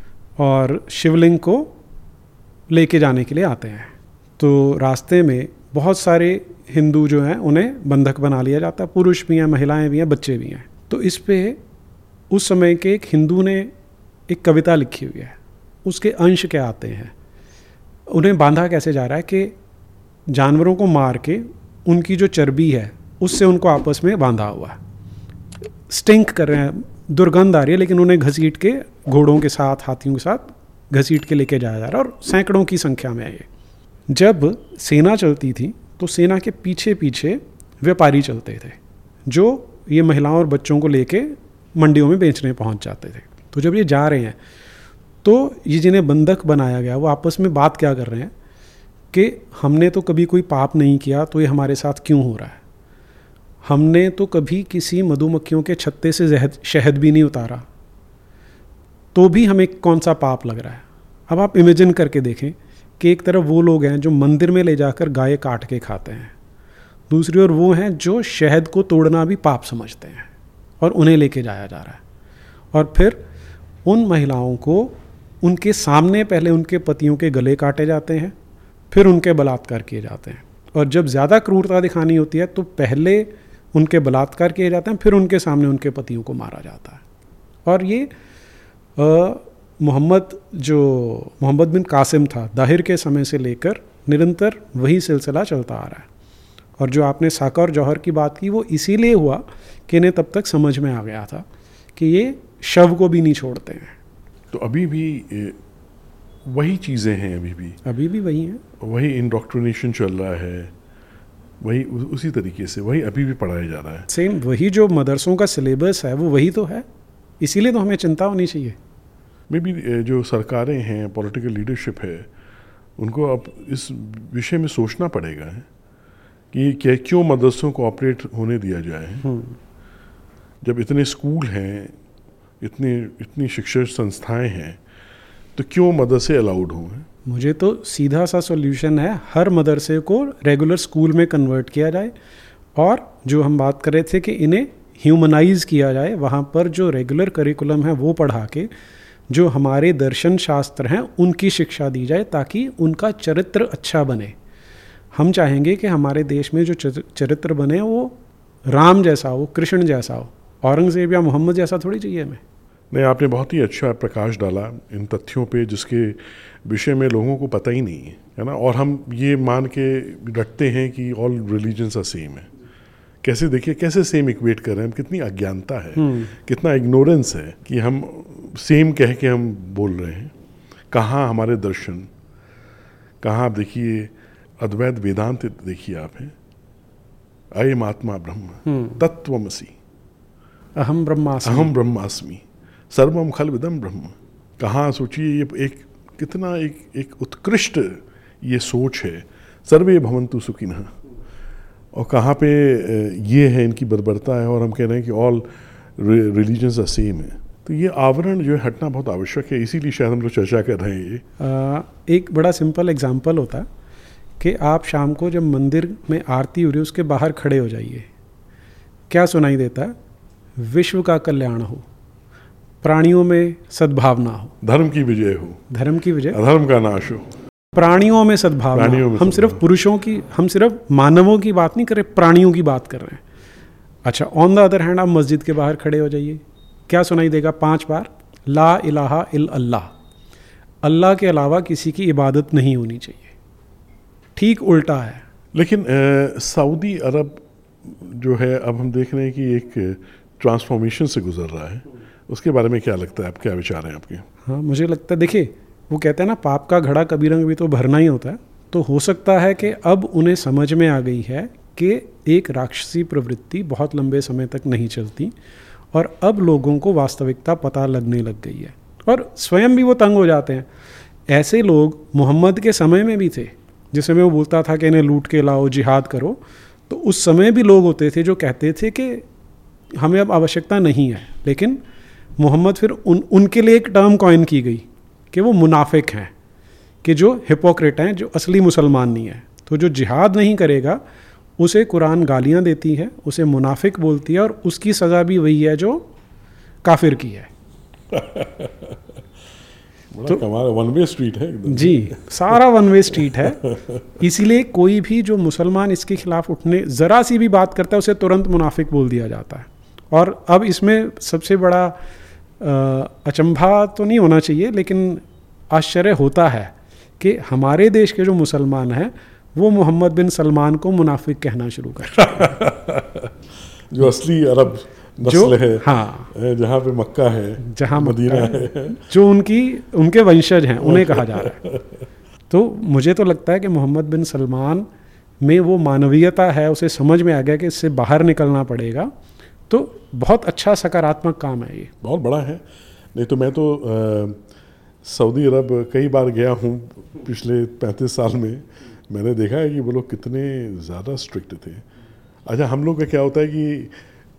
और शिवलिंग को लेके जाने के लिए आते हैं। तो रास्ते में बहुत सारे हिंदू जो हैं उन्हें बंधक बना लिया जाता है, पुरुष भी हैं, महिलाएं भी हैं, बच्चे भी हैं। तो इस पे उस समय के एक हिंदू ने एक कविता लिखी हुई है, उसके अंश क्या आते हैं। उन्हें बांधा कैसे जा रहा है कि जानवरों को मार के उनकी जो चर्बी है उससे उनको आपस में बांधा हुआ है, स्टिंक कर रहे हैं, दुर्गंध आ रही है, लेकिन उन्हें घसीट के घोड़ों के साथ, हाथियों के साथ घसीट के लेके जाया जा रहा है, और सैकड़ों की संख्या में है ये। जब सेना चलती थी तो सेना के पीछे पीछे व्यापारी चलते थे, जो ये महिलाओं और बच्चों को लेके मंडियों में बेचने पहुंच जाते थे। तो जब ये जा रहे हैं तो ये जिन्हें बंधक बनाया गया वो आपस में बात क्या कर रहे हैं कि हमने तो कभी कोई पाप नहीं किया, तो ये हमारे साथ क्यों हो रहा है। हमने तो कभी किसी मधुमक्खियों के छत्ते से शहद भी नहीं उतारा, तो भी हमें कौन सा पाप लग रहा है। अब आप इमेजिन करके देखें कि एक तरफ वो लोग हैं जो मंदिर में ले जाकर गाय काट के खाते हैं, दूसरी ओर वो हैं जो शहद को तोड़ना भी पाप समझते हैं और उन्हें लेके जाया जा रहा है। और फिर उन महिलाओं को उनके सामने पहले उनके पतियों के गले काटे जाते हैं, फिर उनके बलात्कार किए जाते हैं। और जब ज़्यादा क्रूरता दिखानी होती है तो पहले उनके बलात्कार किए जाते हैं, फिर उनके सामने उनके पतियों को मारा जाता है। और ये मोहम्मद बिन कासिम था, दाहिर के समय से लेकर निरंतर वही सिलसिला चलता आ रहा है। और जो आपने साका और जौहर की बात की, वो इसीलिए हुआ कि इन्हें तब तक समझ में आ गया था कि ये शव को भी नहीं छोड़ते हैं। तो अभी भी वही चीज़ें हैं, अभी भी वही हैं, वही इंडोक्ट्रिनेशन चल रहा है, वही उसी तरीके से वही अभी भी पढ़ाया जा रहा है। सेम वही जो मदरसों का सिलेबस है वो वही तो है, इसीलिए तो हमें चिंता होनी चाहिए। मे बी जो सरकारें हैं, पॉलिटिकल लीडरशिप है, उनको अब इस विषय में सोचना पड़ेगा कि क्यों मदरसों को ऑपरेट होने दिया जाए। जब इतने स्कूल हैं, इतनी शिक्षण संस्थाएं हैं, तो क्यों मदरसे अलाउड हों? मुझे तो सीधा सा सॉल्यूशन है, हर मदरसे को रेगुलर स्कूल में कन्वर्ट किया जाए और जो हम बात कर रहे थे कि इन्हें ह्यूमनाइज किया जाए, वहाँ पर जो रेगुलर करिकुलम है वो पढ़ा के जो हमारे दर्शन शास्त्र हैं उनकी शिक्षा दी जाए ताकि उनका चरित्र अच्छा बने। हम चाहेंगे कि हमारे देश में जो चरित्र बने वो राम जैसा हो, कृष्ण जैसा हो, औरंगजेब या मोहम्मद जैसा थोड़ी चाहिए हमें। नहीं, आपने बहुत ही अच्छा प्रकाश डाला इन तथ्यों पे जिसके विषय में लोगों को पता ही नहीं है ना। और हम ये मान के रखते हैं कि ऑल रिलीजन्स आर सेम है। कैसे देखिए, कैसे सेम इक्वेट कर रहे हैं हम, कितनी अज्ञानता है, कितना इग्नोरेंस है कि हम सेम कह के हम बोल रहे हैं। कहाँ हमारे दर्शन, कहाँ आप देखिए अद्वैत वेदांत देखिए आप हैं, अयम आत्मा ब्रह्म तत्वमसि अहम ब्रह्मास्मि सर्वम खल्विदम ब्रह्म। कहाँ सोचिए ये एक कितना एक उत्कृष्ट ये सोच है, सर्वे भवन्तु सुखिनः। और कहाँ पे ये है इनकी बर्बरता है और हम कह रहे हैं कि ऑल रिलीजन्स आर सेम है। तो ये आवरण जो है हटना बहुत आवश्यक है, इसीलिए शायद हम लोग चर्चा कर रहे हैं ये। एक बड़ा सिंपल एग्जाम्पल होता है कि आप शाम को जब मंदिर में आरती हो रही है उसके बाहर खड़े हो जाइए, क्या सुनाई देता है? विश्व का कल्याण हो, प्राणियों में सद्भावना हो, धर्म की विजय हो, धर्म की विजय, अधर्म का नाश हो, प्राणियों में सद्भावना। हम सिर्फ पुरुषों की, हम सिर्फ मानवों की बात नहीं कर रहे, प्राणियों की बात कर रहे हैं। अच्छा, ऑन द अदर हैंड आप मस्जिद के बाहर खड़े हो जाइए, क्या सुनाई देगा? 5 बार ला इलाहा इल अल्लाह, अल्लाह के अलावा किसी की इबादत नहीं होनी चाहिए। ठीक उल्टा है। लेकिन सऊदी अरब जो है, अब हम देख रहे हैं कि एक ट्रांसफॉर्मेशन से गुजर रहा है, उसके बारे में क्या लगता है, आप क्या विचार हैं आपके? हाँ, मुझे लगता है, देखिए वो कहते हैं ना, पाप का घड़ा कभी रंग भी तो भरना ही होता है। तो हो सकता है कि अब उन्हें समझ में आ गई है कि एक राक्षसी प्रवृत्ति बहुत लंबे समय तक नहीं चलती और अब लोगों को वास्तविकता पता लगने लग गई है और स्वयं भी वो तंग हो जाते हैं। ऐसे लोग मोहम्मद के समय में भी थे, जिस समय वो बोलता था कि इन्हें लूट के लाओ, जिहाद करो, तो उस समय भी लोग होते थे जो कहते थे कि हमें अब आवश्यकता नहीं है। लेकिन मोहम्मद फिर उनके लिए एक टर्म कॉइन की गई कि वो मुनाफिक हैं, कि जो हिपोक्रेट हैं, जो असली मुसलमान नहीं है। तो जो जिहाद नहीं करेगा उसे कुरान गालियां देती है, उसे मुनाफिक बोलती है और उसकी सज़ा भी वही है जो काफिर की है। तो वन वे स्ट्रीट है एकदम। जी, सारा वन वे स्ट्रीट है। इसीलिए कोई भी जो मुसलमान इसके खिलाफ उठने ज़रा सी भी बात करता है उसे तुरंत मुनाफिक बोल दिया जाता है। और अब इसमें सबसे बड़ा अचंभा तो नहीं होना चाहिए, लेकिन आश्चर्य होता है कि हमारे देश के जो मुसलमान हैं वो मोहम्मद बिन सलमान को मुनाफिक कहना शुरू कर जो असली अरब नस्ल है, हाँ, जहाँ पे मक्का है, जहाँ मदीना है, जो उनके वंशज हैं, उन्हें कहा जा रहा है। तो मुझे तो लगता है कि मोहम्मद बिन सलमान में वो मानवीयता है, उसे समझ में आ गया कि इससे बाहर निकलना पड़ेगा। तो बहुत अच्छा सकारात्मक काम है ये, बहुत बड़ा है। नहीं तो मैं तो सऊदी अरब कई बार गया हूँ पिछले 35 साल में, मैंने देखा है कि वो लोग कितने ज़्यादा स्ट्रिक्ट थे। अच्छा, हम लोग का क्या होता है कि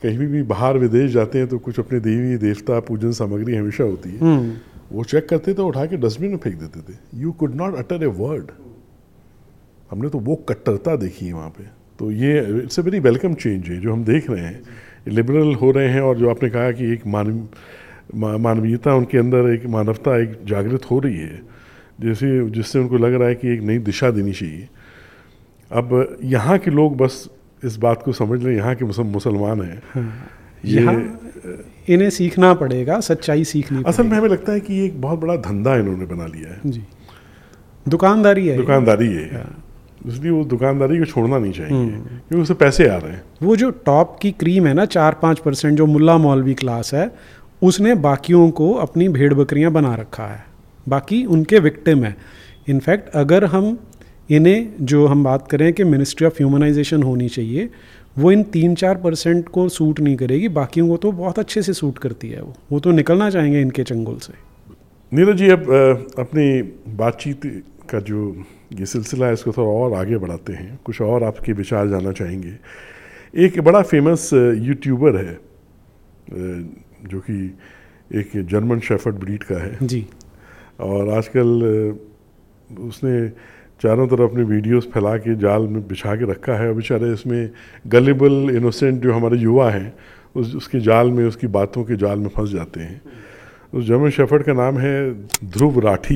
कहीं भी बाहर विदेश जाते हैं तो कुछ अपने देवी देवता पूजन सामग्री हमेशा होती है, वो चेक करते तो उठा के डस्टबिन में फेंक देते थे। You could not utter a word. हमने तो वो कट्टरता देखी है वहाँ पे। तो ये it's a very welcome change है जो हम देख रहे हैं, लिबरल हो रहे हैं। और जो आपने कहा कि एक मानवीयता उनके अंदर, एक मानवता एक जागृत हो रही है, जिससे उनको लग रहा है कि एक नई दिशा देनी चाहिए। अब यहाँ के लोग बस इस बात को समझ लें, यहाँ के मुसलमान हैं, यहाँ इन्हें सीखना पड़ेगा, सच्चाई सीखनी पड़ेगी। असल में हमें लगता है कि एक बहुत बड़ा धंधा इन्होंने बना लिया है जी, दुकानदारी है, इसलिए वो दुकानदारी को छोड़ना नहीं चाहिए क्योंकि उससे पैसे आ रहे हैं। वो जो टॉप की क्रीम है ना, 4-5% जो मुल्ला मौलवी क्लास है, उसने बाकियों को अपनी भेड़ बकरियां बना रखा है, बाकी उनके विक्टिम है। इनफैक्ट अगर हम इन्हें, जो हम बात करें कि मिनिस्ट्री ऑफ ह्यूमनाइजेशन होनी चाहिए, वो इन 3-4% को सूट नहीं करेगी, बाकियों को तो बहुत अच्छे से सूट करती है। वो तो निकलना चाहेंगे इनके चंगुल से। नीरज जी, अब अपनी बातचीत का जो ये सिलसिला है इसको थोड़ा और आगे बढ़ाते हैं, कुछ और आपके विचार जानना चाहेंगे। एक बड़ा फेमस यूट्यूबर है जो कि एक जर्मन शेफर्ड ब्रीड का है जी, और आजकल उसने चारों तरफ अपने वीडियोस फैला के जाल में बिछा के रखा है। और बेचारे इसमें गलिबल इनोसेंट जो हमारे युवा हैं उसके जाल में, उसकी बातों के जाल में फंस जाते हैं। उस जर्मन शेफर्ड का नाम है ध्रुव राठी।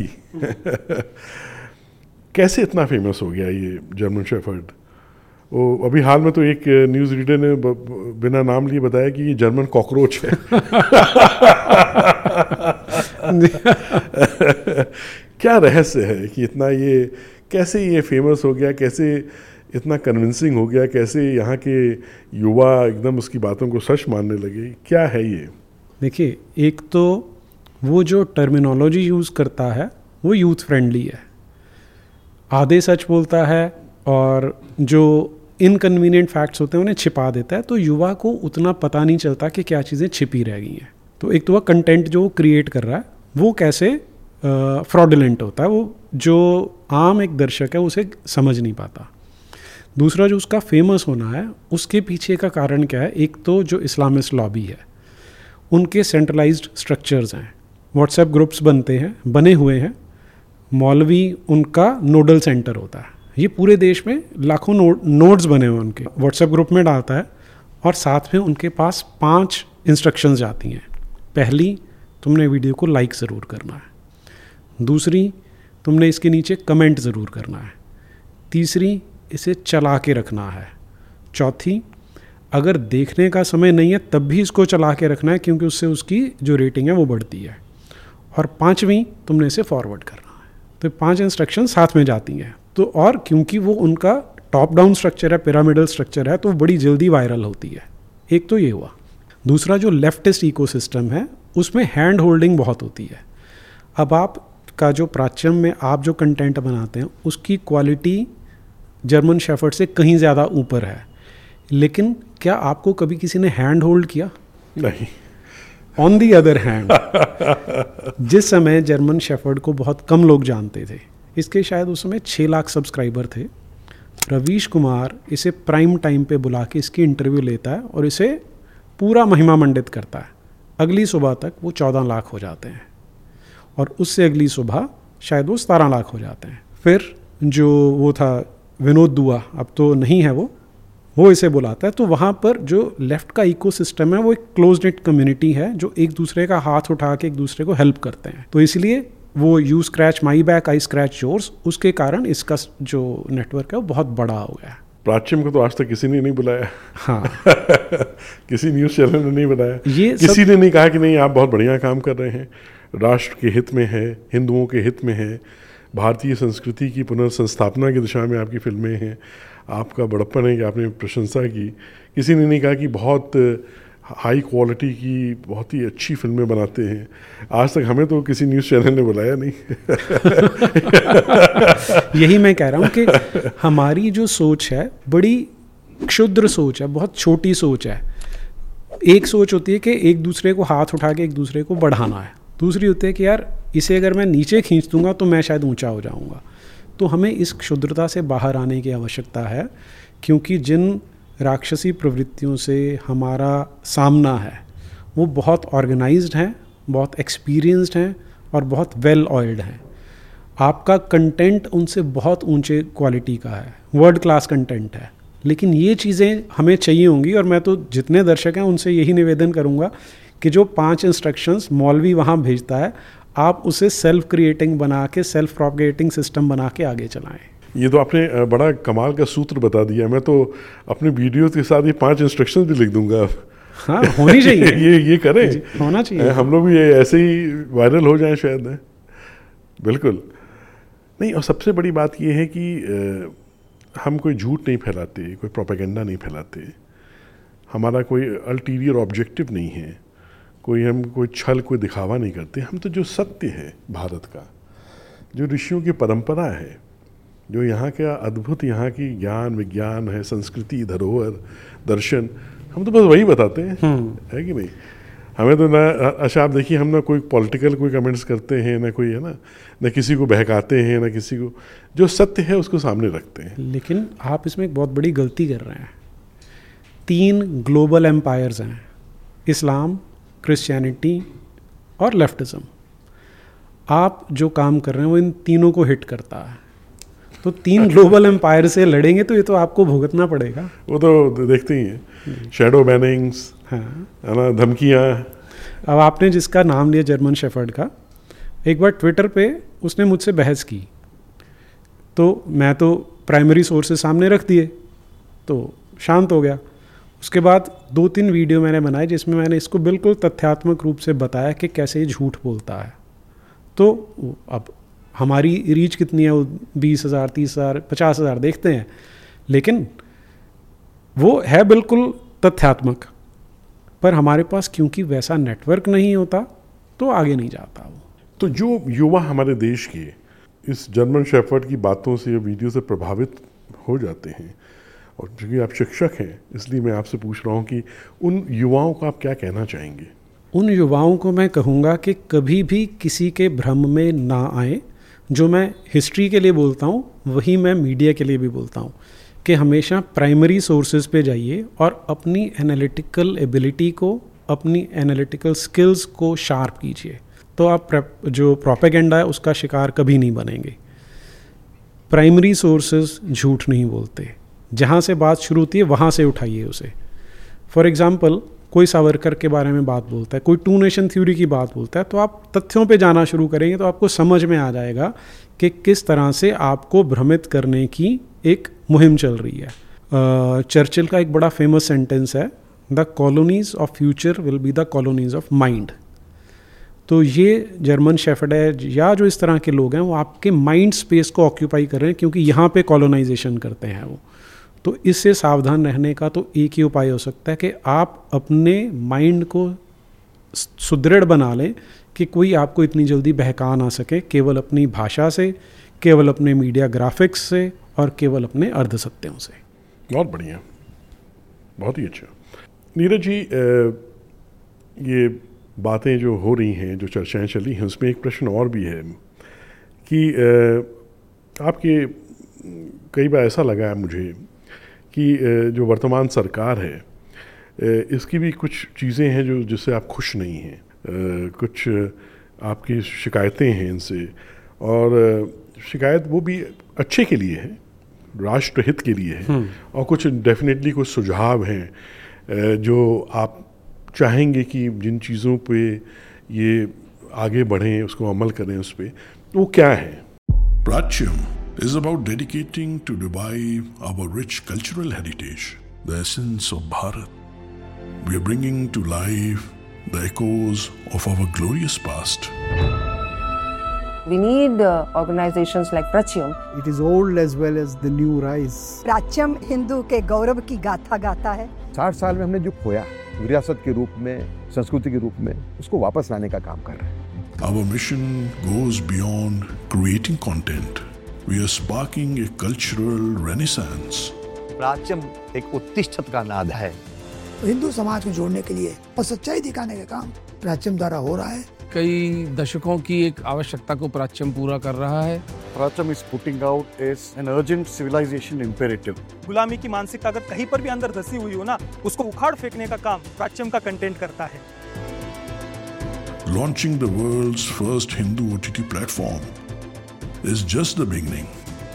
कैसे इतना फेमस हो गया ये जर्मन शेफर्ड? वो अभी हाल में तो एक न्यूज़ रीडर ने बिना नाम लिए बताया कि ये जर्मन कॉकरोच है। क्या रहस्य है कि इतना ये कैसे ये फेमस हो गया, कैसे इतना कन्विंसिंग हो गया, कैसे यहाँ के युवा एकदम उसकी बातों को सच मानने लगे? क्या है ये? देखिए, एक तो वो जो टर्मिनोलॉजी यूज़ करता है वो यूथ फ्रेंडली है, आधे सच बोलता है और जो इनकन्वीनियंट फैक्ट्स होते हैं उन्हें छिपा देता है, तो युवा को उतना पता नहीं चलता कि क्या चीज़ें छिपी रह गई हैं। तो एक तो वह कंटेंट जो क्रिएट कर रहा है वो कैसे फ्रॉडुलेंट होता है, वो जो आम एक दर्शक है उसे समझ नहीं पाता। दूसरा, जो उसका फेमस होना है उसके पीछे का कारण क्या है? एक तो जो इस्लामिस्ट लॉबी है, उनके सेंट्रलाइज्ड स्ट्रक्चर्स हैं, व्हाट्सएप ग्रुप्स बने हुए हैं, मौलवी उनका नोडल सेंटर होता है। ये पूरे देश में लाखों नोड्स बने हुए उनके, व्हाट्सएप ग्रुप में डालता है और साथ में उनके पास 5 इंस्ट्रक्शंस जाती हैं। पहली, तुमने वीडियो को लाइक ज़रूर करना है। दूसरी, तुमने इसके नीचे कमेंट ज़रूर करना है। तीसरी, इसे चला के रखना है। चौथी, अगर देखने का समय नहीं है तब भी इसको चला के रखना है क्योंकि उससे उसकी जो रेटिंग है वो बढ़ती है। और पांचवी, तुमने इसे फॉरवर्ड करना है। तो 5 इंस्ट्रक्शन साथ में जाती हैं। तो और क्योंकि वो उनका टॉप डाउन स्ट्रक्चर है, पिरामिडल स्ट्रक्चर है, तो बड़ी जल्दी वायरल होती है। एक तो ये हुआ। दूसरा, जो लेफ्टिस्ट इकोसिस्टम है उसमें हैंड होल्डिंग बहुत होती है। अब आप का जो प्राच्यम में आप जो कंटेंट बनाते हैं उसकी क्वालिटी जर्मन शेफर्ड से कहीं ज़्यादा ऊपर है, लेकिन क्या आपको कभी किसी ने हैंड होल्ड किया? नहीं। ऑन दी अदर हैंड, जिस समय जर्मन शेफर्ड को बहुत कम लोग जानते थे, इसके शायद उस समय 6 लाख सब्सक्राइबर थे, रवीश कुमार इसे प्राइम टाइम पे बुला के इसकी इंटरव्यू लेता है और इसे पूरा महिमा मंडित करता है। अगली सुबह तक वो 14 लाख हो जाते हैं और उससे अगली सुबह शायद वो 17 लाख हो जाते हैं। फिर जो वो था विनोद दुआ, अब तो नहीं है वो इसे बुलाता है। तो वहाँ पर जो लेफ्ट का इकोसिस्टम है वो एक क्लोज नेट कम्युनिटी है जो एक दूसरे का हाथ उठा के एक दूसरे को हेल्प करते हैं। तो इसलिए वो you scratch my back I scratch yours, उसके कारण इसका जो नेटवर्क है वो बहुत बड़ा हो गया है। प्राच्यम को तो आज तक किसी ने नहीं बुलाया। हाँ। किसी न्यूज़ चैनल ने नहीं बताया, किसी ने नहीं कहा कि नहीं आप बहुत बढ़िया काम कर रहे हैं, राष्ट्र के हित में है, हिंदुओं के हित में है, भारतीय संस्कृति की पुनर्संस्थापना की दिशा में आपकी फिल्में हैं, आपका बड़प्पन है कि आपने प्रशंसा की। किसी ने नहीं कहा कि बहुत हाई क्वालिटी की बहुत ही अच्छी फिल्में बनाते हैं। आज तक हमें तो किसी न्यूज़ चैनल ने बुलाया नहीं। यही मैं कह रहा हूँ कि हमारी जो सोच है बड़ी क्षुद्र सोच है, बहुत छोटी सोच है। एक सोच होती है कि एक दूसरे को हाथ उठा के एक दूसरे को बढ़ाना है, दूसरी होती है कि यार इसे अगर मैं नीचे खींच दूंगा तो मैं शायद ऊंचा हो जाऊंगा। तो हमें इस क्षुद्रता से बाहर आने की आवश्यकता है, क्योंकि जिन राक्षसी प्रवृत्तियों से हमारा सामना है वो बहुत ऑर्गेनाइज्ड हैं, बहुत एक्सपीरियंस्ड हैं और बहुत वेल ऑयल्ड हैं। आपका कंटेंट उनसे बहुत ऊंचे क्वालिटी का है, वर्ल्ड क्लास कंटेंट है, लेकिन ये चीज़ें हमें चाहिए होंगी। और मैं तो जितने दर्शक हैं उनसे यही निवेदन करूँगा कि जो 5 इंस्ट्रक्शंस मौलवी वहाँ भेजता है, आप उसे सेल्फ क्रिएटिंग बना के, सेल्फ प्रोपगेटिंग सिस्टम बना के आगे चलाएं। ये तो आपने बड़ा कमाल का सूत्र बता दिया। मैं तो अपने वीडियो के साथ ये 5 इंस्ट्रक्शंस भी लिख दूंगा। हाँ, होनी चाहिए। ये करें, होना चाहिए। हम लोग भी ऐसे ही वायरल हो जाएं शायद। बिल्कुल नहीं। और सबसे बड़ी बात ये है कि हम कोई झूठ नहीं फैलाते, कोई प्रोपेगेंडा नहीं फैलाते, हमारा कोई अल्टीरियर ऑब्जेक्टिव नहीं है, हम कोई छल, कोई दिखावा नहीं करते। हम तो जो सत्य है भारत का, जो ऋषियों की परंपरा है, जो यहाँ का अद्भुत, यहाँ की ज्ञान विज्ञान है, संस्कृति, धरोहर, दर्शन, हम तो बस वही बताते हैं, है कि नहीं? हमें तो ना, अच्छा आप देखिए, हम ना कोई पॉलिटिकल कोई कमेंट्स करते हैं, ना कोई, है ना किसी को बहकाते हैं, ना किसी को, जो सत्य है उसको सामने रखते हैं। लेकिन आप इसमें एक बहुत बड़ी गलती कर रहे हैं। 3 ग्लोबल एम्पायर्स हैं, इस्लाम, क्रिश्चियनिटी और लेफ्टिज्म। आप जो काम कर रहे हैं वो इन तीनों को हिट करता है। तो 3 ग्लोबल एम्पायर से लड़ेंगे तो ये तो आपको भुगतना पड़ेगा। वो तो देखते ही हैं, शैडो बैनिंग्स, हाँ, है ना, धमकियाँ। अब आपने जिसका नाम लिया जर्मन शेफर्ड का, एक बार ट्विटर पे उसने मुझसे बहस की, तो मैं तो प्राइमरी सोर्सेज सामने रख दिए तो शांत हो गया। उसके बाद 2-3 वीडियो मैंने बनाए जिसमें मैंने इसको बिल्कुल तथ्यात्मक रूप से बताया कि कैसे ये झूठ बोलता है। तो अब हमारी रीच कितनी है, 20,000, 30,000, 50,000 देखते हैं, लेकिन वो है बिल्कुल तथ्यात्मक। पर हमारे पास क्योंकि वैसा नेटवर्क नहीं होता तो आगे नहीं जाता वो। तो जो युवा हमारे देश के इस जर्मन शेफर्ड की बातों से, वीडियो से प्रभावित हो जाते हैं, और चूँकि आप शिक्षक हैं इसलिए मैं आपसे पूछ रहा हूँ कि उन युवाओं को आप क्या कहना चाहेंगे? उन युवाओं को मैं कहूँगा कि कभी भी किसी के भ्रम में ना आए। जो मैं हिस्ट्री के लिए बोलता हूँ वही मैं मीडिया के लिए भी बोलता हूँ कि हमेशा प्राइमरी सोर्सेज पे जाइए और अपनी एनालिटिकल एबिलिटी को, अपनी एनालिटिकल स्किल्स को शार्प कीजिए, तो आप जो प्रोपेगेंडा है उसका शिकार कभी नहीं बनेंगे। प्राइमरी सोर्सेज झूठ नहीं बोलते, जहाँ से बात शुरू होती है वहाँ से उठाइए उसे। फॉर एग्ज़ाम्पल, कोई सावरकर के बारे में बात बोलता है, कोई 2 नेशन थ्योरी की बात बोलता है, तो आप तथ्यों पे जाना शुरू करेंगे तो आपको समझ में आ जाएगा कि किस तरह से आपको भ्रमित करने की एक मुहिम चल रही है। चर्चिल का एक बड़ा फेमस सेंटेंस है, the colonies of future will be the colonies of mind. तो ये जर्मन शेफर्ड है या जो इस तरह के लोग हैं वो आपके माइंड स्पेस को ऑक्यूपाई कर रहे हैं, क्योंकि यहाँ पे कॉलोनाइजेशन करते हैं वो। तो इससे सावधान रहने का तो एक ही उपाय हो सकता है कि आप अपने माइंड को सुदृढ़ बना लें कि कोई आपको इतनी जल्दी बहका ना सके, केवल अपनी भाषा से, केवल अपने मीडिया ग्राफिक्स से और केवल अपने अर्धसत्यों से। बहुत बढ़िया, बहुत ही अच्छा। नीरज जी, ये बातें जो हो रही हैं, जो चर्चाएं चली हैं, उसमें एक प्रश्न और भी है कि आपके कई बार ऐसा लगा है मुझे कि जो वर्तमान सरकार है इसकी भी कुछ चीज़ें हैं जो जिससे आप खुश नहीं हैं, कुछ आपकी शिकायतें हैं इनसे, और शिकायत वो भी अच्छे के लिए है, राष्ट्रहित के लिए है, और कुछ डेफिनेटली कुछ सुझाव हैं जो आप चाहेंगे कि जिन चीज़ों पे ये आगे बढ़ें, उसको अमल करें, उस पर वो क्या है? Pratyam is about dedicating to revive our rich cultural heritage, the essence of Bharat. We are bringing to life the echoes of our glorious past. We need organizations like Pratyam. It is old as well as the new rise. Prachyam Hindu के गौरव की गाथा गाता है। 60 साल में हमने जो खोया विरासत के रूप में, संस्कृति के रूप में, उसको वापस लाने का काम कर रहे हैं। Our mission goes beyond creating content. We are sparking a cultural renaissance. प्राच्यम एक उत्तिष्ठत का नाद है। हिंदू समाज को जोड़ने के लिए और सच्चाई दिखाने का काम प्राच्यम द्वारा हो रहा है। कई दशकों की एक आवश्यकता को प्राच्यम पूरा कर रहा है। Pracham is putting out is an urgent civilization imperative. गुलामी की मानसिकता अगर कहीं पर भी अंदर धसी हुई हो ना, उसको उखाड़ फेंकने का काम प्राच्यम का कंटेंट करता है। Launching the world's first Hindu OTT platform is just the beginning.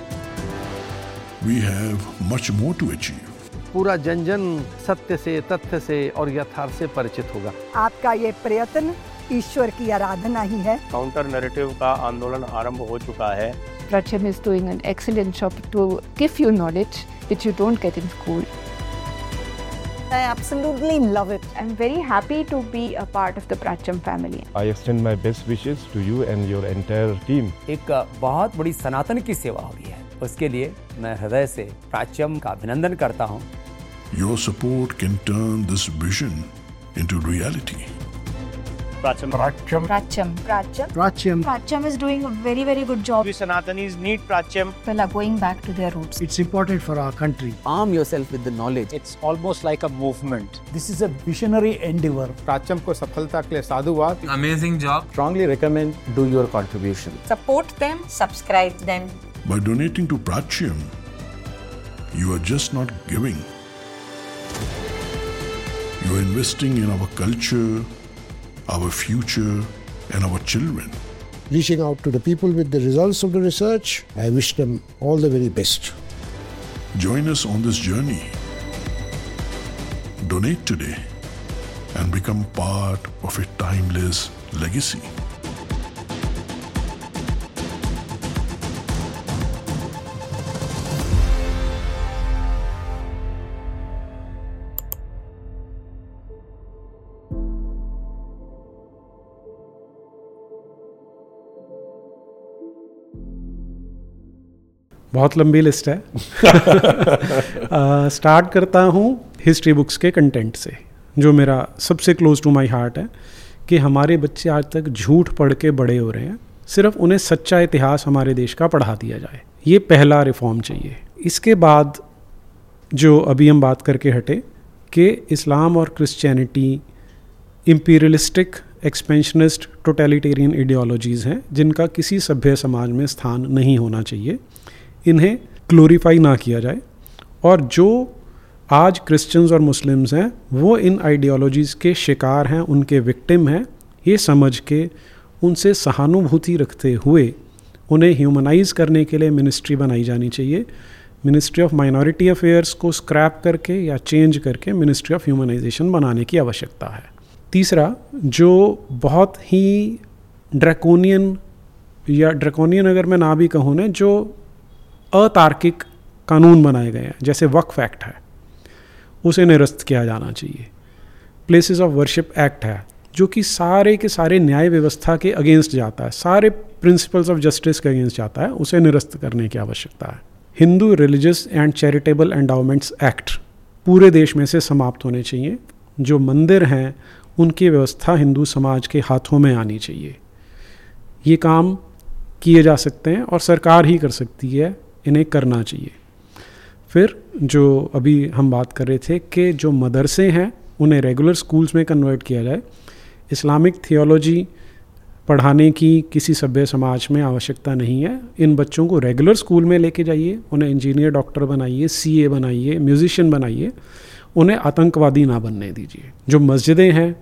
We have much more to achieve. पूरा जन जन सत्य से, तथ्य से और यथार्थ से परिचित होगा। आपका ये प्रयत्न ईश्वर की आराधना ही है। काउंटर नैरेटिव का आंदोलन आरंभ हो चुका है। Pratyam is doing an excellent job to give you knowledge which you don't get in school. I absolutely love it. I'm very happy to be a part of the Pratyam family. I extend my best wishes to you and your entire team. एक बहुत बड़ी सनातन की सेवा हो रही है, उसके लिए मैं हृदय से प्राच्यम का अभिनंदन करता हूँ। Your support can turn this vision into reality. Pracham. Pratyam is doing a very, very good job. We Sanatanis need Pracham. People are going back to their roots. It's important for our country. Arm yourself with the knowledge. It's almost like a movement. This is a visionary endeavor. प्राच्यम को सफलता के लिए साधुवाद। Amazing job. Strongly recommend do your contribution. Support them, subscribe them. By donating to Pracham, you are just not giving. You are investing in our culture, our future, and our children. Reaching out to the people with the results of the research, I wish them all the very best. Join us on this journey. Donate today and become part of a timeless legacy. बहुत लंबी list है। Start करता हूँ history books के content से, जो मेरा सबसे क्लोज टू माय हार्ट है कि हमारे बच्चे आज तक झूठ पढ़ के बड़े हो रहे हैं, सिर्फ उन्हें सच्चा इतिहास हमारे देश का पढ़ा दिया जाए। ये पहला रिफॉर्म चाहिए। इसके बाद जो अभी हम बात करके हटे कि इस्लाम और Christianity imperialistic, expansionist, totalitarian ideologies हैं जिनका किसी सभ्य समाज में स्थान नहीं होना चाहिए। इन्हें ग्लोरीफाई ना किया जाए, और जो आज क्रिश्चियंस और मुस्लिम्स हैं वो इन आइडियोलॉजीज़ के शिकार हैं, उनके विक्टिम हैं, ये समझ के उनसे सहानुभूति रखते हुए उन्हें ह्यूमनाइज करने के लिए मिनिस्ट्री बनाई जानी चाहिए। मिनिस्ट्री ऑफ माइनॉरिटी अफेयर्स को स्क्रैप करके या चेंज करके मिनिस्ट्री ऑफ ह्यूमनाइजेशन बनाने की आवश्यकता है। तीसरा, जो बहुत ही ड्रैकोनियन, या ड्रैकोनियन अगर मैं ना भी कहूँ ना, जो अतार्किक कानून बनाए गए हैं, जैसे वक्फ एक्ट है, उसे निरस्त किया जाना चाहिए। प्लेसेस ऑफ वर्शिप एक्ट है, जो कि सारे के सारे न्याय व्यवस्था के अगेंस्ट जाता है, सारे प्रिंसिपल्स ऑफ जस्टिस के अगेंस्ट जाता है, उसे निरस्त करने की आवश्यकता है। Hindu religious and charitable endowments act पूरे देश में से समाप्त होने चाहिए। जो मंदिर हैं उनकी व्यवस्था हिंदू समाज के हाथों में आनी चाहिए। ये काम किए जा सकते हैं और सरकार ही कर सकती है, इन्हें करना चाहिए। फिर जो अभी हम बात कर रहे थे कि जो मदरसे हैं उन्हें रेगुलर स्कूल्स में कन्वर्ट किया जाए। इस्लामिक थियोलॉजी पढ़ाने की किसी सभ्य समाज में आवश्यकता नहीं है। इन बच्चों को रेगुलर स्कूल में लेके जाइए, उन्हें इंजीनियर, डॉक्टर बनाइए, सीए बनाइए, म्यूजिशियन बनाइए, उन्हें आतंकवादी ना बनने दीजिए। जो मस्जिदें हैं,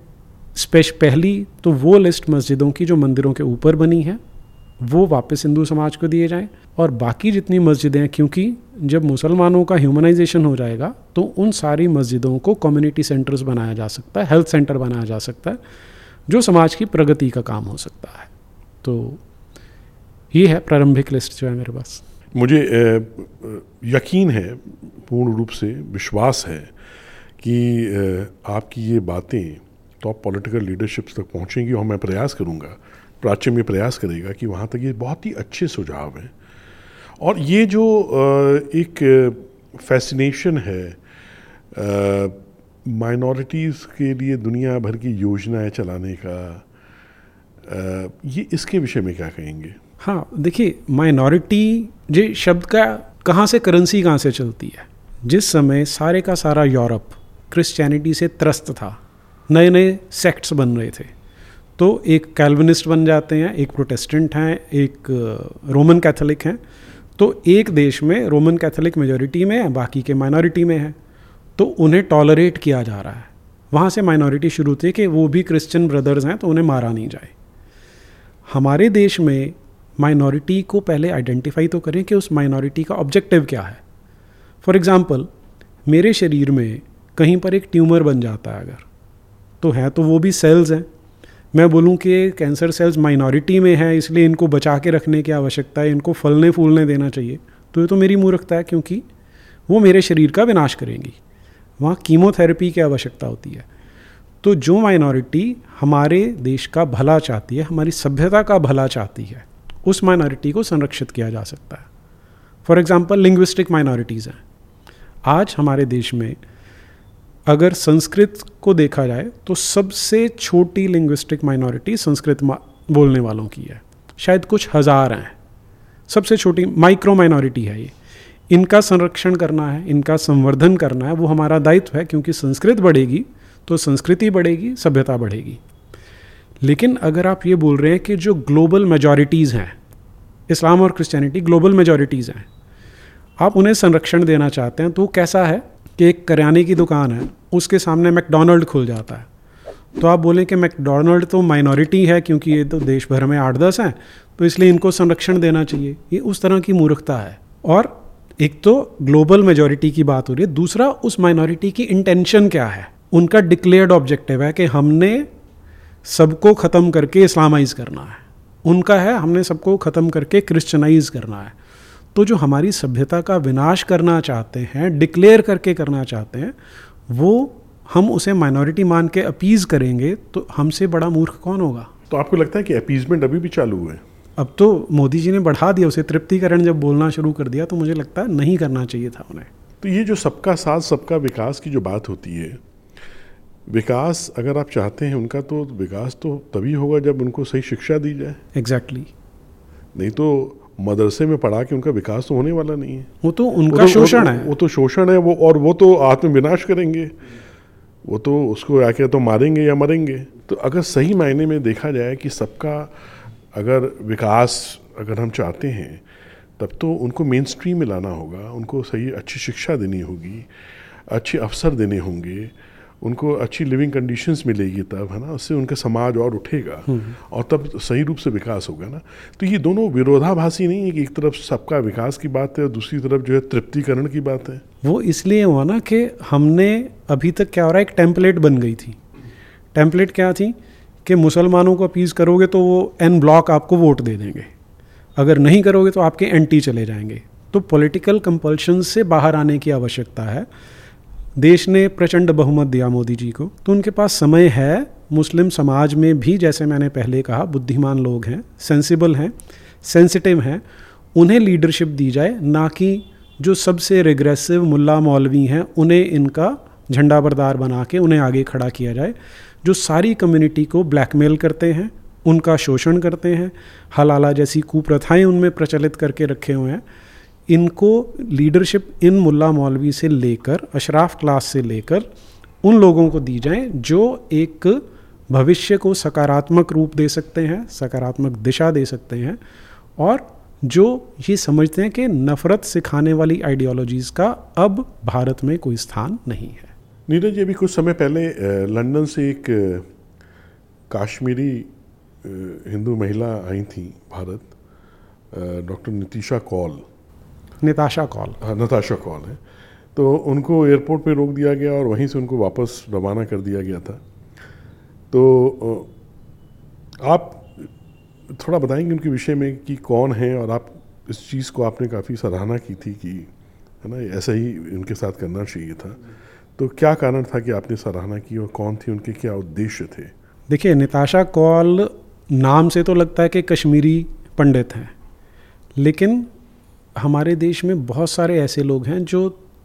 पहली तो वो लिस्ट मस्जिदों की जो मंदिरों के ऊपर बनी है वो वापस हिंदू समाज को दिए जाएं, और बाकी जितनी मस्जिदें हैं, क्योंकि जब मुसलमानों का ह्यूमनाइजेशन हो जाएगा तो उन सारी मस्जिदों को कम्युनिटी सेंटर्स बनाया जा सकता है, हेल्थ सेंटर बनाया जा सकता है, जो समाज की प्रगति का काम हो सकता है। तो ये है प्रारंभिक लिस्ट जो है मेरे पास। मुझे यकीन है, पूर्ण रूप से विश्वास है कि आपकी ये बातें टॉप पॉलिटिकल लीडरशिप्स तक पहुँचेंगी, और मैं प्रयास करूँगा, प्राच्यम ये प्रयास करेगा कि वहाँ तक ये बहुत ही अच्छे सुझाव हैं। और ये जो एक फैसिनेशन है माइनॉरिटीज़ के लिए दुनिया भर की योजनाएं चलाने का, ये इसके विषय में क्या कहेंगे? हाँ, देखिए, माइनॉरिटी ये शब्द का कहाँ से, करेंसी कहाँ से चलती है। जिस समय सारे का सारा यूरोप क्रिश्चियनिटी से त्रस्त था, नए नए सेक्ट्स बन रहे थे, तो एक कैल्विनिस्ट बन जाते हैं, एक प्रोटेस्टेंट हैं, एक रोमन कैथोलिक हैं। तो एक देश में रोमन कैथोलिक मेजॉरिटी में है, बाकी के माइनॉरिटी में है, तो उन्हें टॉलरेट किया जा रहा है। वहाँ से माइनॉरिटी शुरू थी कि वो भी क्रिश्चियन ब्रदर्स हैं तो उन्हें मारा नहीं जाए। हमारे देश में माइनॉरिटी को पहले आइडेंटिफाई तो करें कि उस माइनॉरिटी का ऑब्जेक्टिव क्या है। फॉर एग्ज़ाम्पल, मेरे शरीर में कहीं पर एक ट्यूमर बन जाता है अगर, तो है तो वो भी सेल्स हैं। मैं बोलूं कि कैंसर सेल्स माइनॉरिटी में है इसलिए इनको बचा के रखने की आवश्यकता है, इनको फलने फूलने देना चाहिए, तो ये तो मेरी मूर्खता है, क्योंकि वो मेरे शरीर का विनाश करेंगी। वहाँ कीमोथेरेपी की आवश्यकता होती है। तो जो माइनॉरिटी हमारे देश का भला चाहती है, हमारी सभ्यता का भला चाहती है, उस माइनॉरिटी को संरक्षित किया जा सकता है। फॉर एग्जांपल, लिंग्विस्टिक माइनॉरिटीज़ हैं। आज हमारे देश में अगर संस्कृत को देखा जाए तो सबसे छोटी लिंग्विस्टिक माइनॉरिटी संस्कृत बोलने वालों की है, शायद कुछ हज़ार हैं। सबसे छोटी माइक्रो माइनॉरिटी है ये। इनका संरक्षण करना है, इनका संवर्धन करना है, वो हमारा दायित्व है, क्योंकि संस्कृत बढ़ेगी तो संस्कृति बढ़ेगी, सभ्यता बढ़ेगी। लेकिन अगर आप ये बोल रहे हैं कि जो ग्लोबल मेजॉरिटीज़ हैं, इस्लाम और क्रिश्चियनिटी ग्लोबल मेजॉरिटीज़ हैं, आप उन्हें संरक्षण देना चाहते हैं, तो कैसा है कि एक करियाने की दुकान है, उसके सामने मैकडॉनल्ड खुल जाता है, तो आप बोलें कि मैकडॉनल्ड तो माइनॉरिटी है क्योंकि ये तो देश भर में 8-10 हैं, तो इसलिए इनको संरक्षण देना चाहिए। ये उस तरह की मूर्खता है। और एक तो ग्लोबल मेजॉरिटी की बात हो रही है, दूसरा उस माइनॉरिटी की इंटेंशन क्या है। उनका डिक्लेयर्ड ऑब्जेक्टिव है कि हमने सबको ख़त्म करके इस्लामाइज़ करना है, उनका है हमने सबको ख़त्म करके क्रिश्चियनाइज़ करना है। तो जो हमारी सभ्यता का विनाश करना चाहते हैं, डिक्लेयर करके करना चाहते हैं, वो हम उसे माइनॉरिटी मान के अपीज़ करेंगे, तो हमसे बड़ा मूर्ख कौन होगा। तो आपको लगता है कि अपीजमेंट अभी भी चालू है? अब तो मोदी जी ने बढ़ा दिया उसे, तृप्तिकरण जब बोलना शुरू कर दिया, तो मुझे लगता है नहीं करना चाहिए था उन्हें। तो ये जो सबका साथ सबका विकास की जो बात होती है, विकास अगर आप चाहते हैं उनका, तो विकास तो तभी होगा जब उनको सही शिक्षा दी जाए। एग्जैक्टली। नहीं तो मदरसे में पढ़ा के उनका विकास तो होने वाला नहीं है। वो तो उनका शोषण है। वो तो शोषण है वो, और वो तो आत्म विनाश करेंगे, वो तो उसको आके तो मारेंगे या मरेंगे। तो अगर सही मायने में देखा जाए कि सबका अगर विकास अगर हम चाहते हैं, तब तो उनको मेन स्ट्रीम में लाना होगा, उनको सही अच्छी शिक्षा देनी होगी, अच्छे अवसर देने होंगे, उनको अच्छी लिविंग कंडीशंस मिलेगी, तब है ना, उससे उनका समाज और उठेगा और तब सही रूप से विकास होगा ना। तो ये दोनों विरोधाभासी नहीं है कि एक तरफ सबका विकास की बात है और दूसरी तरफ जो है तृप्तिकरण की बात है। वो इसलिए हुआ ना कि हमने अभी तक क्या हो रहा है, एक टेम्पलेट बन गई थी। टेम्पलेट क्या थी कि मुसलमानों को अपीज़ करोगे तो वो एन ब्लॉक आपको वोट दे देंगे, अगर नहीं करोगे तो आपके एंटी चले जाएंगे। तो पॉलिटिकल कंपल्शन से बाहर आने की आवश्यकता है। देश ने प्रचंड बहुमत दिया मोदी जी को, तो उनके पास समय है। मुस्लिम समाज में भी, जैसे मैंने पहले कहा, बुद्धिमान लोग हैं, सेंसिबल हैं, सेंसिटिव हैं, उन्हें लीडरशिप दी जाए, ना कि जो सबसे रिग्रेसिव मुल्ला मौलवी हैं उन्हें इनका झंडा बरदार बना के उन्हें आगे खड़ा किया जाए, जो सारी कम्युनिटी को ब्लैकमेल करते हैं, उनका शोषण करते हैं, हलाला जैसी कुप्रथाएं उनमें प्रचलित करके रखे हुए हैं। इनको लीडरशिप इन मुल्ला मौलवी से लेकर, अशराफ क्लास से लेकर उन लोगों को दी जाए जो एक भविष्य को सकारात्मक रूप दे सकते हैं, सकारात्मक दिशा दे सकते हैं, और जो ये समझते हैं कि नफ़रत सिखाने वाली आइडियोलॉजीज़ का अब भारत में कोई स्थान नहीं है। नीरज जी, अभी कुछ समय पहले लंदन से एक काश्मीरी हिंदू महिला आई थी भारत, डॉक्टर निताशा कौल। हाँ, नताशा कौल है। तो उनको एयरपोर्ट पे रोक दिया गया और वहीं से उनको वापस रवाना कर दिया गया था। तो आप थोड़ा बताएंगे उनके विषय में कि कौन है, और आप इस चीज़ को आपने काफ़ी सराहना की थी कि है ना, ऐसा ही उनके साथ करना चाहिए था। तो क्या कारण था कि आपने सराहना की, और कौन थी, उनके क्या उद्देश्य थे? देखिए, निताशा कौल नाम से तो लगता है कि कश्मीरी पंडित हैं, लेकिन हमारे देश में बहुत सारे ऐसे लोग हैं जो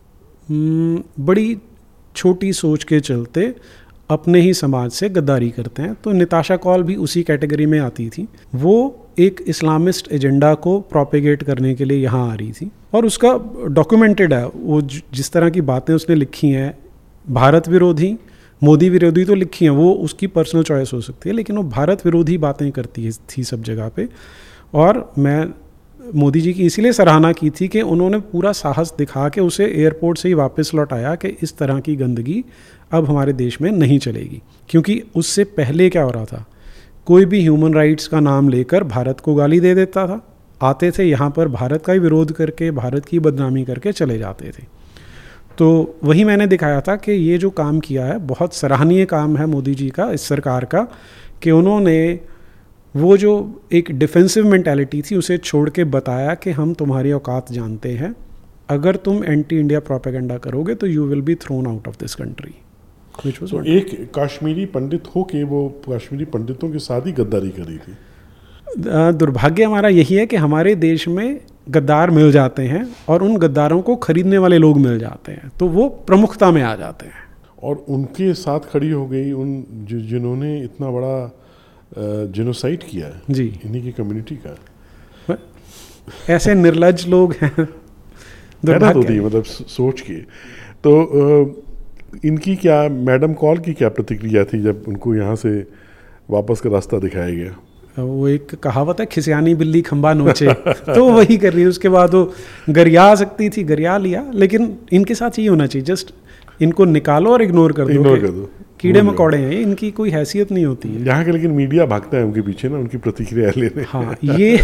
बड़ी छोटी सोच के चलते अपने ही समाज से गद्दारी करते हैं। तो निताशा कौल भी उसी कैटेगरी में आती थी। वो एक इस्लामिस्ट एजेंडा को प्रोपेगेट करने के लिए यहाँ आ रही थी, और उसका डॉक्यूमेंटेड है। वो जिस तरह की बातें उसने लिखी हैं, भारत विरोधी, मोदी विरोधी तो लिखी हैं, वो उसकी पर्सनल चॉइस हो सकती है, लेकिन वो भारत विरोधी बातें करती थी सब जगह पे। और मैं मोदी जी की इसीलिए सराहना की थी कि उन्होंने पूरा साहस दिखा के उसे एयरपोर्ट से ही वापस लौटाया कि इस तरह की गंदगी अब हमारे देश में नहीं चलेगी। क्योंकि उससे पहले क्या हो रहा था, कोई भी ह्यूमन राइट्स का नाम लेकर भारत को गाली दे देता था, आते थे यहाँ पर भारत का ही विरोध करके भारत की बदनामी करके चले जाते थे। तो वही मैंने दिखाया था कि ये जो काम किया है बहुत सराहनीय काम है मोदी जी का, इस सरकार का, कि उन्होंने वो जो एक डिफेंसिव मेंटालिटी थी उसे छोड़ के बताया कि हम तुम्हारी औकात जानते हैं, अगर तुम एंटी इंडिया प्रोपेगेंडा करोगे तो you will be thrown out of this country. तो एक कश्मीरी पंडित हो के वो कश्मीरी पंडितों के साथ ही गद्दारी करी थी। दुर्भाग्य हमारा यही है कि हमारे देश में गद्दार मिल जाते हैं और उन गद्दारों को खरीदने वाले लोग मिल जाते हैं, तो वो प्रमुखता में आ जाते हैं। और उनके साथ खड़ी हो गई उन जिन्होंने इतना बड़ा जेनोसाइड किया है जी इन्हीं की कम्युनिटी का। ऐसे निर्लज लोग हैं, हैरत होती है मतलब सोच के। तो इनकी क्या, मैडम कॉल की क्या प्रतिक्रिया थी जब उनको यहाँ से वापस का रास्ता दिखाया गया? वो एक कहावत है, खिसियानी बिल्ली खंबा नोचे, तो वही कर रही है। उसके बाद वो गरिया सकती थी, गरिया लिया, लेकिन इनके साथ यही होना चाहिए, जस्ट इनको निकालो और इग्नोर कर दो। कीड़े मकोड़े हैं, इनकी कोई हैसियत नहीं होती है यहाँ के। लेकिन मीडिया भागता है उनके पीछे ना, उनकी प्रतिक्रिया लेने। हाँ, ये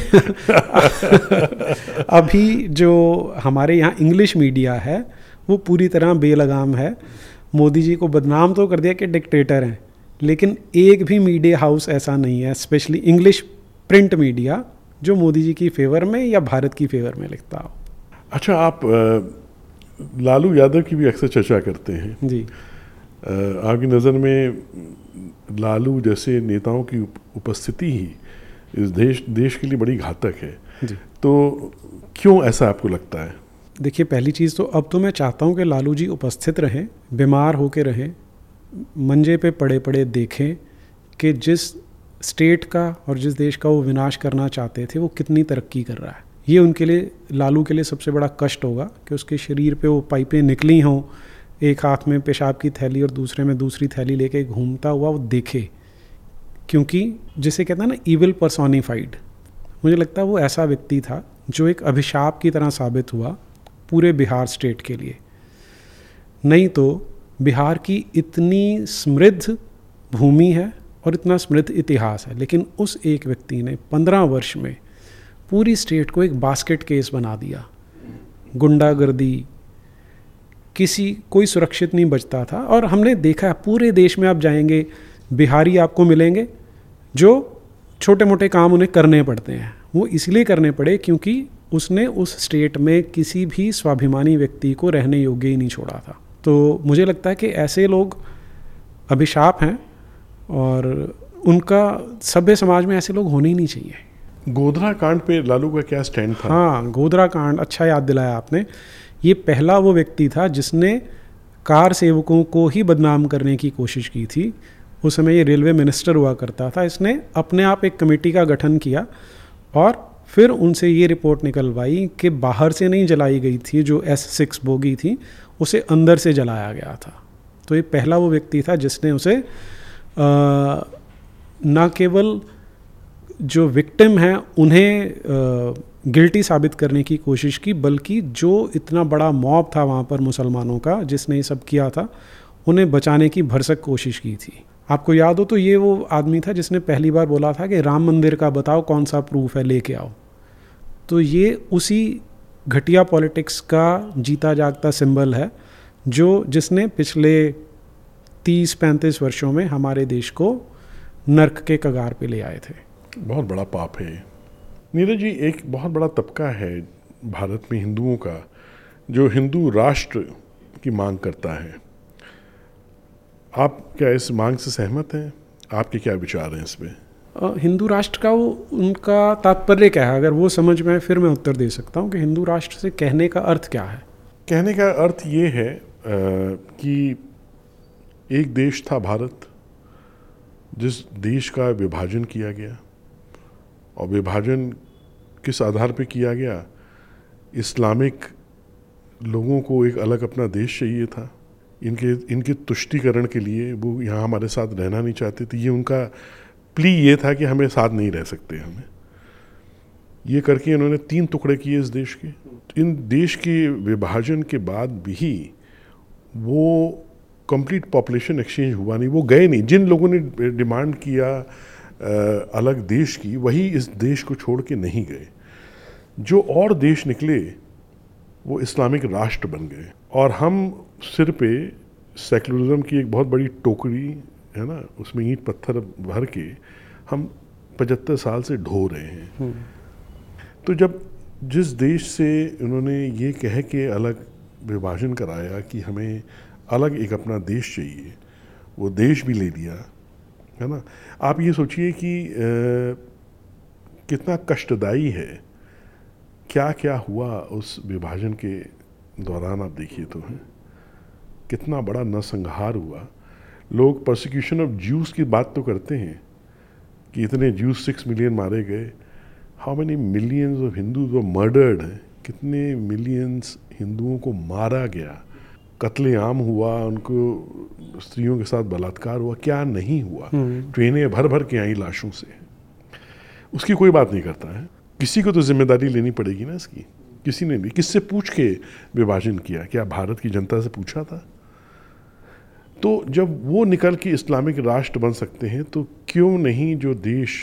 अभी जो हमारे यहाँ इंग्लिश मीडिया है वो पूरी तरह बेलगाम है। मोदी जी को बदनाम तो कर दिया कि डिक्टेटर हैं, लेकिन एक भी मीडिया हाउस ऐसा नहीं है, स्पेशली इंग्लिश प्रिंट मीडिया, जो मोदी जी की फेवर में या भारत की फेवर में लिखता हो। अच्छा, आप लालू यादव की भी अक्सर चर्चा करते हैं जी। आपकी नज़र में लालू जैसे नेताओं की उपस्थिति ही इस देश के लिए बड़ी घातक है जी। तो क्यों ऐसा आपको लगता है? देखिए, पहली चीज़ तो अब तो मैं चाहता हूँ कि लालू जी उपस्थित रहें, बीमार होकर रहें, मंजे पे पड़े पड़े देखें कि जिस स्टेट का और जिस देश का वो विनाश करना चाहते थे वो कितनी तरक्की कर रहा है। ये उनके लिए, लालू के लिए सबसे बड़ा कष्ट होगा कि उसके शरीर पे वो पाइपें निकली हों, एक हाथ में पेशाब की थैली और दूसरे में दूसरी थैली लेके घूमता हुआ वो देखे। क्योंकि जिसे कहते हैं ना इविल पर्सोनिफाइड, मुझे लगता है वो ऐसा व्यक्ति था जो एक अभिशाप की तरह साबित हुआ पूरे बिहार स्टेट के लिए। नहीं तो बिहार की इतनी समृद्ध भूमि है और इतना समृद्ध इतिहास है, लेकिन उस एक व्यक्ति ने 15 वर्ष में पूरी स्टेट को एक बास्केट केस बना दिया। गुंडागर्दी, कोई सुरक्षित नहीं बचता था। और हमने देखा पूरे देश में आप जाएंगे, बिहारी आपको मिलेंगे जो छोटे मोटे काम उन्हें करने पड़ते हैं। वो इसलिए करने पड़े क्योंकि उसने उस स्टेट में किसी भी स्वाभिमानी व्यक्ति को रहने योग्य ही नहीं छोड़ा था। तो मुझे लगता है कि ऐसे लोग अभिशाप हैं और उनका सभ्य समाज में ऐसे लोग होने ही नहीं चाहिए। गोधरा कांड पे लालू का क्या स्टैंड था? हाँ, गोधरा कांड, अच्छा याद दिलाया आपने। ये पहला वो व्यक्ति था जिसने कार सेवकों को ही बदनाम करने की कोशिश की थी। उस समय ये रेलवे मिनिस्टर हुआ करता था। इसने अपने आप एक कमेटी का गठन किया और फिर उनसे ये रिपोर्ट निकलवाई कि बाहर से नहीं जलाई गई थी जो S6 बोगी थी, उसे अंदर से जलाया गया था। तो ये पहला वो व्यक्ति था जिसने उसे न केवल जो विक्टिम हैं उन्हें गिल्टी साबित करने की कोशिश की, बल्कि जो इतना बड़ा मॉब था वहाँ पर मुसलमानों का जिसने ये सब किया था, उन्हें बचाने की भरसक कोशिश की थी। आपको याद हो तो ये वो आदमी था जिसने पहली बार बोला था कि राम मंदिर का बताओ कौन सा प्रूफ है, लेके आओ। तो ये उसी घटिया पॉलिटिक्स का जीता जागता सिंबल है जिसने पिछले 30-35 वर्षों में हमारे देश को नर्क के कगार पे ले आए थे। बहुत बड़ा पाप है। नीरज जी, एक बहुत बड़ा तबका है भारत में हिंदुओं का जो हिंदू राष्ट्र की मांग करता है। आप क्या इस मांग से सहमत हैं? आपके क्या विचार हैं इस पे? हिंदू राष्ट्र का उनका तात्पर्य क्या है? अगर वो समझ में फिर मैं उत्तर दे सकता हूँ कि हिंदू राष्ट्र से कहने का अर्थ क्या है। कहने का अर्थ ये है कि एक देश था भारत, जिस देश का विभाजन किया गया, और विभाजन किस आधार पे किया गया? इस्लामिक लोगों को एक अलग अपना देश चाहिए था, इनके तुष्टीकरण के लिए वो यहाँ हमारे साथ रहना नहीं चाहते थे। ये उनका प्ली ये था कि हमें साथ नहीं रह सकते हमें। ये करके इन्होंने 3 टुकड़े किए इस देश के। इन देश के विभाजन के बाद भी वो कंप्लीट पॉपुलेशन एक्सचेंज हुआ नहीं, वो गए नहीं। जिन लोगों ने डिमांड किया अलग देश की, वही इस देश को छोड़ के नहीं गए। जो और देश निकले वो इस्लामिक राष्ट्र बन गए, और हम सिर पे सेकुलरिज्म की एक बहुत बड़ी टोकरी है ना, उसमें ईंट पत्थर भर के हम 75 साल से ढो रहे हैं। तो जब जिस देश से उन्होंने ये कह के अलग विभाजन कराया कि हमें अलग एक अपना देश चाहिए, वो देश भी ले लिया है ना। आप ये सोचिए कि कितना कष्टदायी है, क्या क्या हुआ उस विभाजन के दौरान। आप देखिए तो है कितना बड़ा नरसंहार हुआ। लोग परसिक्यूशन ऑफ ज्यूज़ की बात तो करते हैं कि इतने ज्यूज़ 6 मिलियन मारे गए। How many millions of Hindus were murdered, कितने मिलियंस हिंदुओं को मारा गया, कत्लेआम हुआ, उनको स्त्रियों के साथ बलात्कार हुआ, क्या नहीं हुआ। ट्रेनें भर भर के आई लाशों से, उसकी कोई बात नहीं करता है। किसी को तो जिम्मेदारी लेनी पड़ेगी ना इसकी। किसी ने भी किससे पूछ के विभाजन किया? क्या भारत की जनता से पूछा था? तो जब वो निकल के इस्लामिक राष्ट्र बन सकते हैं, तो क्यों नहीं जो देश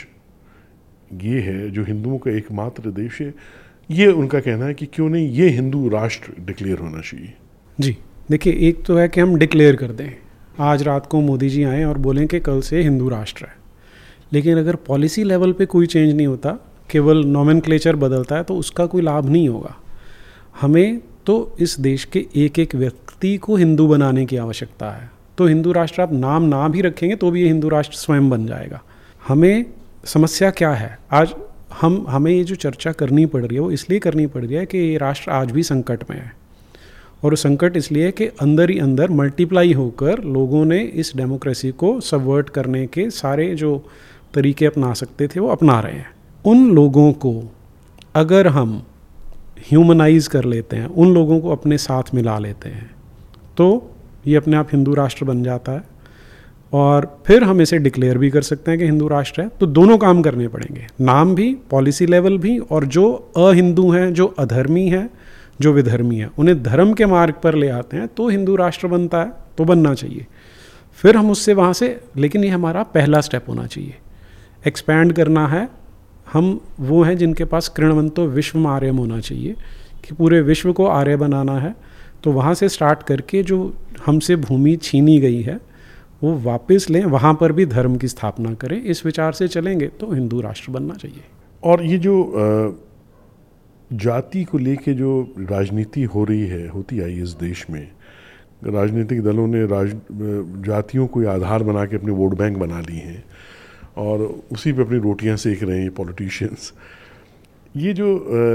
ये है, जो हिंदुओं का एकमात्र देश है, ये उनका कहना है कि क्यों नहीं ये हिंदू राष्ट्र डिक्लेयर होना चाहिए। जी देखिए, एक तो है कि हम डिक्लेयर कर दें, आज रात को मोदी जी आएँ और बोलें कि कल से हिंदू राष्ट्र है, लेकिन अगर पॉलिसी लेवल पे कोई चेंज नहीं होता, केवल नॉमेनक्लेचर बदलता है, तो उसका कोई लाभ नहीं होगा। हमें तो इस देश के एक एक व्यक्ति को हिंदू बनाने की आवश्यकता है। तो हिंदू राष्ट्र आप नाम ना भी रखेंगे तो भी ये हिंदू राष्ट्र स्वयं बन जाएगा। हमें समस्या क्या है आज, हमें ये जो चर्चा करनी पड़ रही है वो इसलिए करनी पड़ रही है कि ये राष्ट्र आज भी संकट में है, और संकट इसलिए है कि अंदर ही अंदर मल्टीप्लाई होकर लोगों ने इस डेमोक्रेसी को सबवर्ट करने के सारे जो तरीके अपना सकते थे वो अपना रहे हैं। उन लोगों को अगर हम ह्यूमनाइज कर लेते हैं, उन लोगों को अपने साथ मिला लेते हैं, तो ये अपने आप हिंदू राष्ट्र बन जाता है, और फिर हम इसे डिक्लेयर भी कर सकते हैं कि हिंदू राष्ट्र है। तो दोनों काम करने पड़ेंगे, नाम भी, पॉलिसी लेवल भी, और जो अहिंदू हैं, जो अधर्मी हैं, जो विधर्मी हैं, उन्हें धर्म के मार्ग पर ले आते हैं, तो हिंदू राष्ट्र बनता है, तो बनना चाहिए। फिर हम उससे वहाँ से, लेकिन ये हमारा पहला स्टेप होना चाहिए। एक्सपैंड करना है, हम वो हैं जिनके पास कृणवंतो विश्व आर्यम होना चाहिए, कि पूरे विश्व को आर्य बनाना है। तो वहाँ से स्टार्ट करके जो हमसे भूमि छीनी गई है वो वापस लें, वहाँ पर भी धर्म की स्थापना करें। इस विचार से चलेंगे तो हिंदू राष्ट्र बनना चाहिए। और ये जो जाति को लेके जो राजनीति होती आई इस देश में, राजनीतिक दलों ने जातियों को आधार बना के अपने वोट बैंक बना ली हैं, और उसी पे अपनी रोटियां सेक रहे हैं पॉलिटिशियंस। ये जो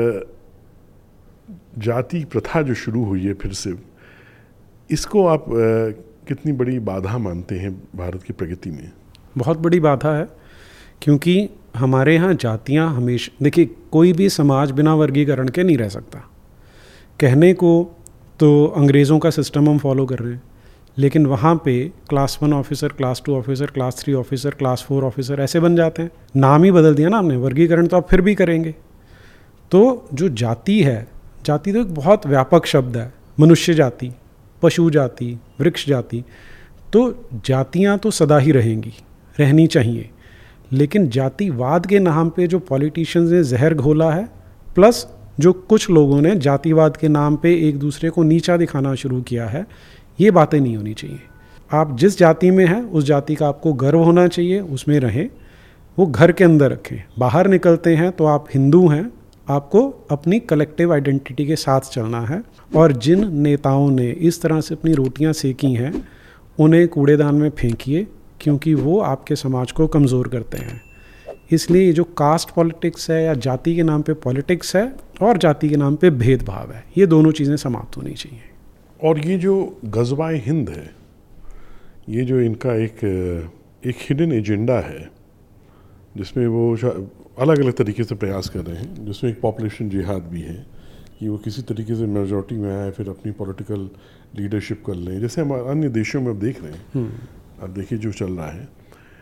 जाति प्रथा जो शुरू हुई है फिर से, इसको आप कितनी बड़ी बाधा मानते हैं भारत की प्रगति में? बहुत बड़ी बाधा है, क्योंकि हमारे यहाँ जातियाँ हमेशा, देखिए कोई भी समाज बिना वर्गीकरण के नहीं रह सकता। कहने को तो अंग्रेज़ों का सिस्टम हम फॉलो कर रहे हैं, लेकिन वहाँ पे class 1 officer, class 2 officer, class 3 officer, class 4 officer ऐसे बन जाते हैं। नाम ही बदल दिया ना हमने, वर्गीकरण तो आप फिर भी करेंगे। तो जो जाति है, जाति तो एक बहुत व्यापक शब्द है, मनुष्य जाति, पशु जाति, वृक्ष जाति। तो जातियाँ तो सदा ही रहेंगी, रहनी चाहिए, लेकिन जातिवाद के नाम पे जो पॉलिटिशियंस ने जहर घोला है, प्लस जो कुछ लोगों ने जातिवाद के नाम पे एक दूसरे को नीचा दिखाना शुरू किया है, ये बातें नहीं होनी चाहिए। आप जिस जाति में हैं उस जाति का आपको गर्व होना चाहिए, उसमें रहें, वो घर के अंदर रखें। बाहर निकलते हैं तो आप हिंदू हैं, आपको अपनी कलेक्टिव आइडेंटिटी के साथ चलना है। और जिन नेताओं ने इस तरह से अपनी रोटियां सेकी हैं उन्हें कूड़ेदान में फेंकिए, क्योंकि वो आपके समाज को कमज़ोर करते हैं। इसलिए ये जो कास्ट पॉलिटिक्स है या जाति के नाम पे पॉलिटिक्स है और जाति के नाम पे भेदभाव है, ये दोनों चीज़ें समाप्त होनी चाहिए। और ये जो गज़वाए हिंद है, ये जो इनका एक हिडन एजेंडा है, जिसमें वो अलग अलग तरीके से प्रयास कर रहे हैं, जिसमें एक पॉपुलेशन जिहाद भी है, कि वो किसी तरीके से मेजॉरिटी में आए, फिर अपनी पॉलिटिकल लीडरशिप कर लें, जैसे हम अन्य देशों में अब देख रहे हैं। अब देखिए जो चल रहा है,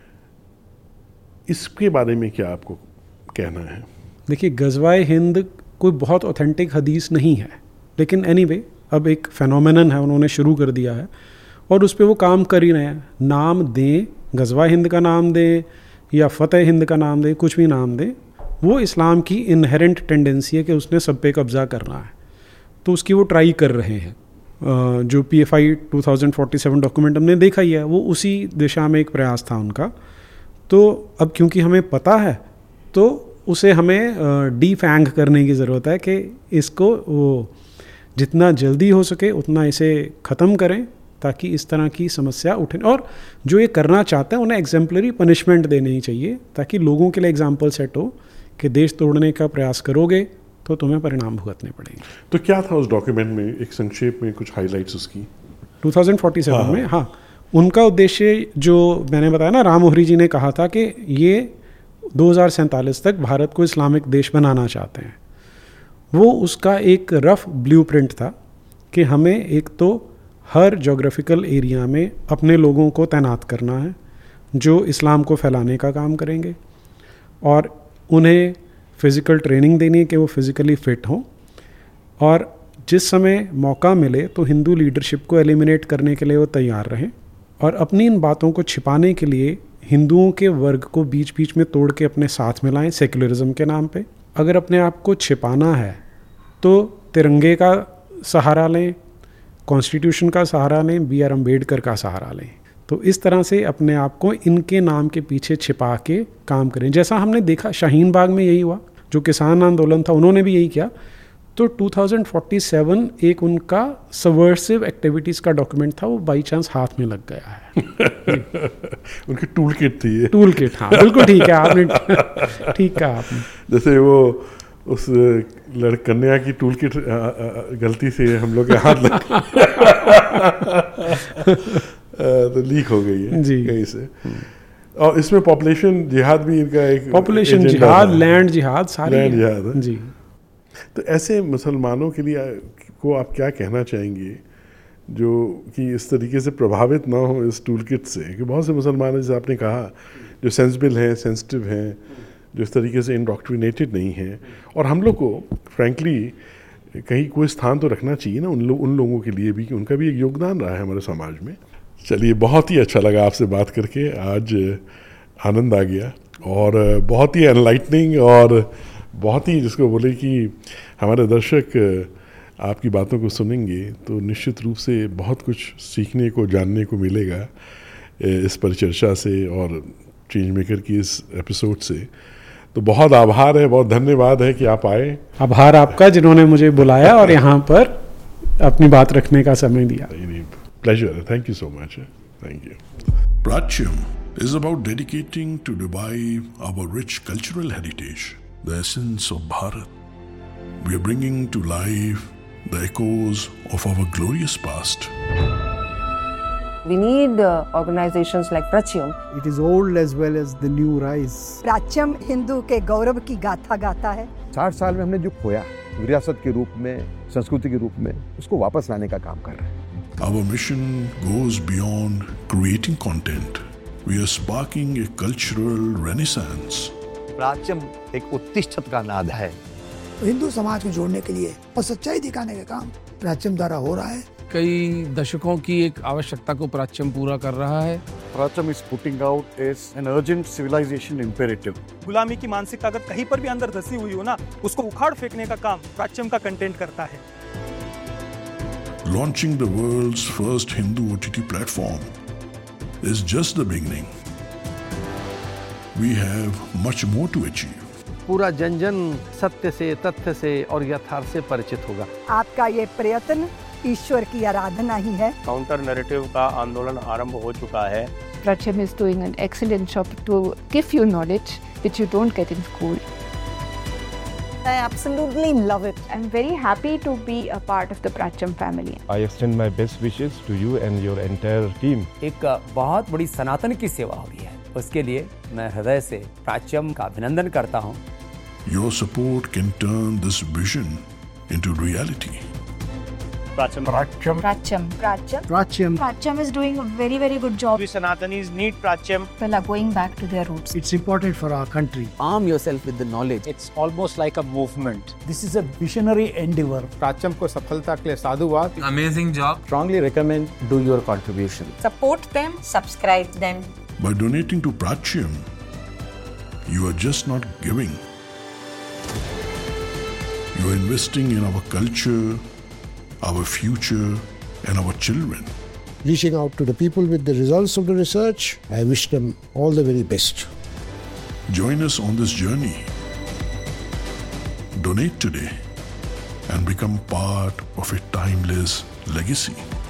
इसके बारे में क्या आपको कहना है? देखिए, गज़वाए हिंद कोई बहुत ऑथेंटिक हदीस नहीं है, लेकिन एनीवे अब एक फेनोमेनन है, उन्होंने शुरू कर दिया है और उस पर वो काम कर ही रहे हैं। नाम दें, गज़वा हिंद का नाम दें या फ़तेह हिंद का नाम दें, कुछ भी नाम दें, वो इस्लाम की इनहेरेंट टेंडेंसी है कि उसने सब पे कब्ज़ा करना है, तो उसकी वो ट्राई कर रहे हैं। जो PFI 2047 डॉक्यूमेंट हमने देखा ही है, वो उसी दिशा में एक प्रयास था उनका। तो अब क्योंकि हमें पता है, तो उसे हमें डीफैंग करने की ज़रूरत है कि इसको वो जितना जल्दी हो सके उतना इसे ख़त्म करें, ताकि इस तरह की समस्या उठे। और जो ये करना चाहते हैं उन्हें एग्जाम्पलरी पनिशमेंट देनी चाहिए, ताकि लोगों के लिए एग्जाम्पल सेट हो कि देश तोड़ने का प्रयास करोगे तो तुम्हें परिणाम भुगतने पड़ेंगे। तो क्या था उस डॉक्यूमेंट में, एक संक्षेप में कुछ हाइलाइट्स उसकी? 2047 में, हाँ, उनका उद्देश्य जो मैंने बताया ना, राम मोहरी जी ने कहा था कि ये 2047 तक भारत को इस्लामिक देश बनाना चाहते हैं। वो उसका एक रफ ब्लूप्रिंट था कि हमें एक तो हर जोग्राफिकल एरिया में अपने लोगों को तैनात करना है जो इस्लाम को फैलाने का काम करेंगे, और उन्हें फ़िज़िकल ट्रेनिंग देनी है कि वो फिज़िकली फ़िट हों, और जिस समय मौका मिले तो हिंदू लीडरशिप को एलिमिनेट करने के लिए वो तैयार रहें, और अपनी इन बातों को छिपाने के लिए हिंदुओं के वर्ग को बीच बीच में तोड़ के अपने साथ मिलाएं सेक्युलरिज्म के नाम पे। अगर अपने आप को छिपाना है तो तिरंगे का सहारा लें, कॉन्स्टिट्यूशन का सहारा लें, BR अम्बेडकर का सहारा लें। तो इस तरह से अपने आप को इनके नाम के पीछे छिपा के काम करें। जैसा हमने देखा शाहीन बाग में यही हुआ, जो किसान आंदोलन था उन्होंने भी यही किया। तो 2047 एक उनका सबवर्सिव एक्टिविटीज़ का डॉक्यूमेंट था, वो बाई चांस हाथ में लग गया है। उनकी टूल किट थी ये। टूल किट, हाँ बिल्कुल ठीक है, आपने ठीक कहा आपने। जैसे वो उस कन्या की टूल किट गलती से हम लोग के हाथ लग तो लीक हो गई है जी कहीं से। और इसमें पॉपुलेशन जिहाद भी इनका एक पॉपुलेशन जिहाद, लैंड जिहाद, सारी लैंड जिहाद जी। तो ऐसे मुसलमानों के लिए को आप क्या कहना चाहेंगे जो कि इस तरीके से प्रभावित ना हो इस टूल किट से? कि बहुत से मुसलमान जैसे आपने कहा जो सेंसिबल हैं, सेंसिटिव हैं, जो इस तरीके से इंडोक्ट्रिनेटेड नहीं हैं, और हम लोग को फ्रैंकली कहीं कोई स्थान तो रखना चाहिए ना उन लोगों के लिए भी, कि उनका भी एक योगदान रहा है हमारे समाज में। चलिए, बहुत ही अच्छा लगा आपसे बात करके, आज आनंद आ गया, और बहुत ही एनलाइटनिंग और बहुत ही जिसको बोले कि हमारे दर्शक आपकी बातों को सुनेंगे तो निश्चित रूप से बहुत कुछ सीखने को, जानने को मिलेगा इस परिचर्चा से और चेंज मेकर की इस एपिसोड से। तो बहुत आभार है, बहुत धन्यवाद है कि आप आए। आभार आपका जिन्होंने मुझे बुलाया और यहाँ पर अपनी बात रखने का समय दिया। Pleasure, thank you so much, thank you. Pratyam is about dedicating to revive our rich cultural heritage, the essence of Bharat. We are bringing to life the echoes of our glorious past. We need organizations like Pratyam. It is old as well as the new rise. Prachyam Hindu के गौरव की गाथा गाता है। 60 साल में हमने जो खोया विरासत के रूप में, संस्कृति के रूप में, उसको वापस लाने का काम कर रहे हैं। Our mission goes beyond creating content. We are sparking a cultural renaissance. प्राच्यम एक उत्तिष्ठत का नाद है। हिंदू समाज को जोड़ने के लिए और सच्चाई दिखाने का काम प्राच्यम द्वारा हो रहा है। कई दशकों की एक आवश्यकता को प्राच्यम पूरा कर रहा है। Pratyam is putting out is an urgent civilization imperative. गुलामी की मानसिकता अगर कहीं पर भी अंदर धसी हुई हो ना, उसको उखाड़ फेंकने का काम प्राच्यम का कंटेंट करता है। Launching the world's first Hindu OTT platform is just the beginning. We have much more to achieve. पूरा जन जन सत्य से, तथ्य से और यथार्थ से परिचित होगा। आपका ये प्रयत्न ईश्वर की आराधना ही है। काउंटर नैरेटिव का आंदोलन आरंभ हो चुका है। Pratyam is doing an excellent job to give you knowledge which you don't get in school. I absolutely love it. I'm very happy to be a part of the Pratyam family. I extend my best wishes to you and your entire team. एक बहुत बड़ी सनातन की सेवा हो रही है, उसके लिए मैं हृदय से प्राच्यम का अभिनंदन करता हूँ। Your support can turn this vision into reality. Pracham. Pracham is doing a very, very good job. We Sanatanis need Pracham. People are going back to their roots. It's important for our country. Arm yourself with the knowledge. It's almost like a movement. This is a visionary endeavor. प्राच्यम को सफलता के लिए साधुवाद. Amazing job. Strongly recommend do your contribution. Support them, subscribe them. By donating to Pracham, you are just not giving. You are investing in our culture, our future, and our children. Reaching out to the people with the results of the research, I wish them all the very best. Join us on this journey. Donate today and become part of a timeless legacy.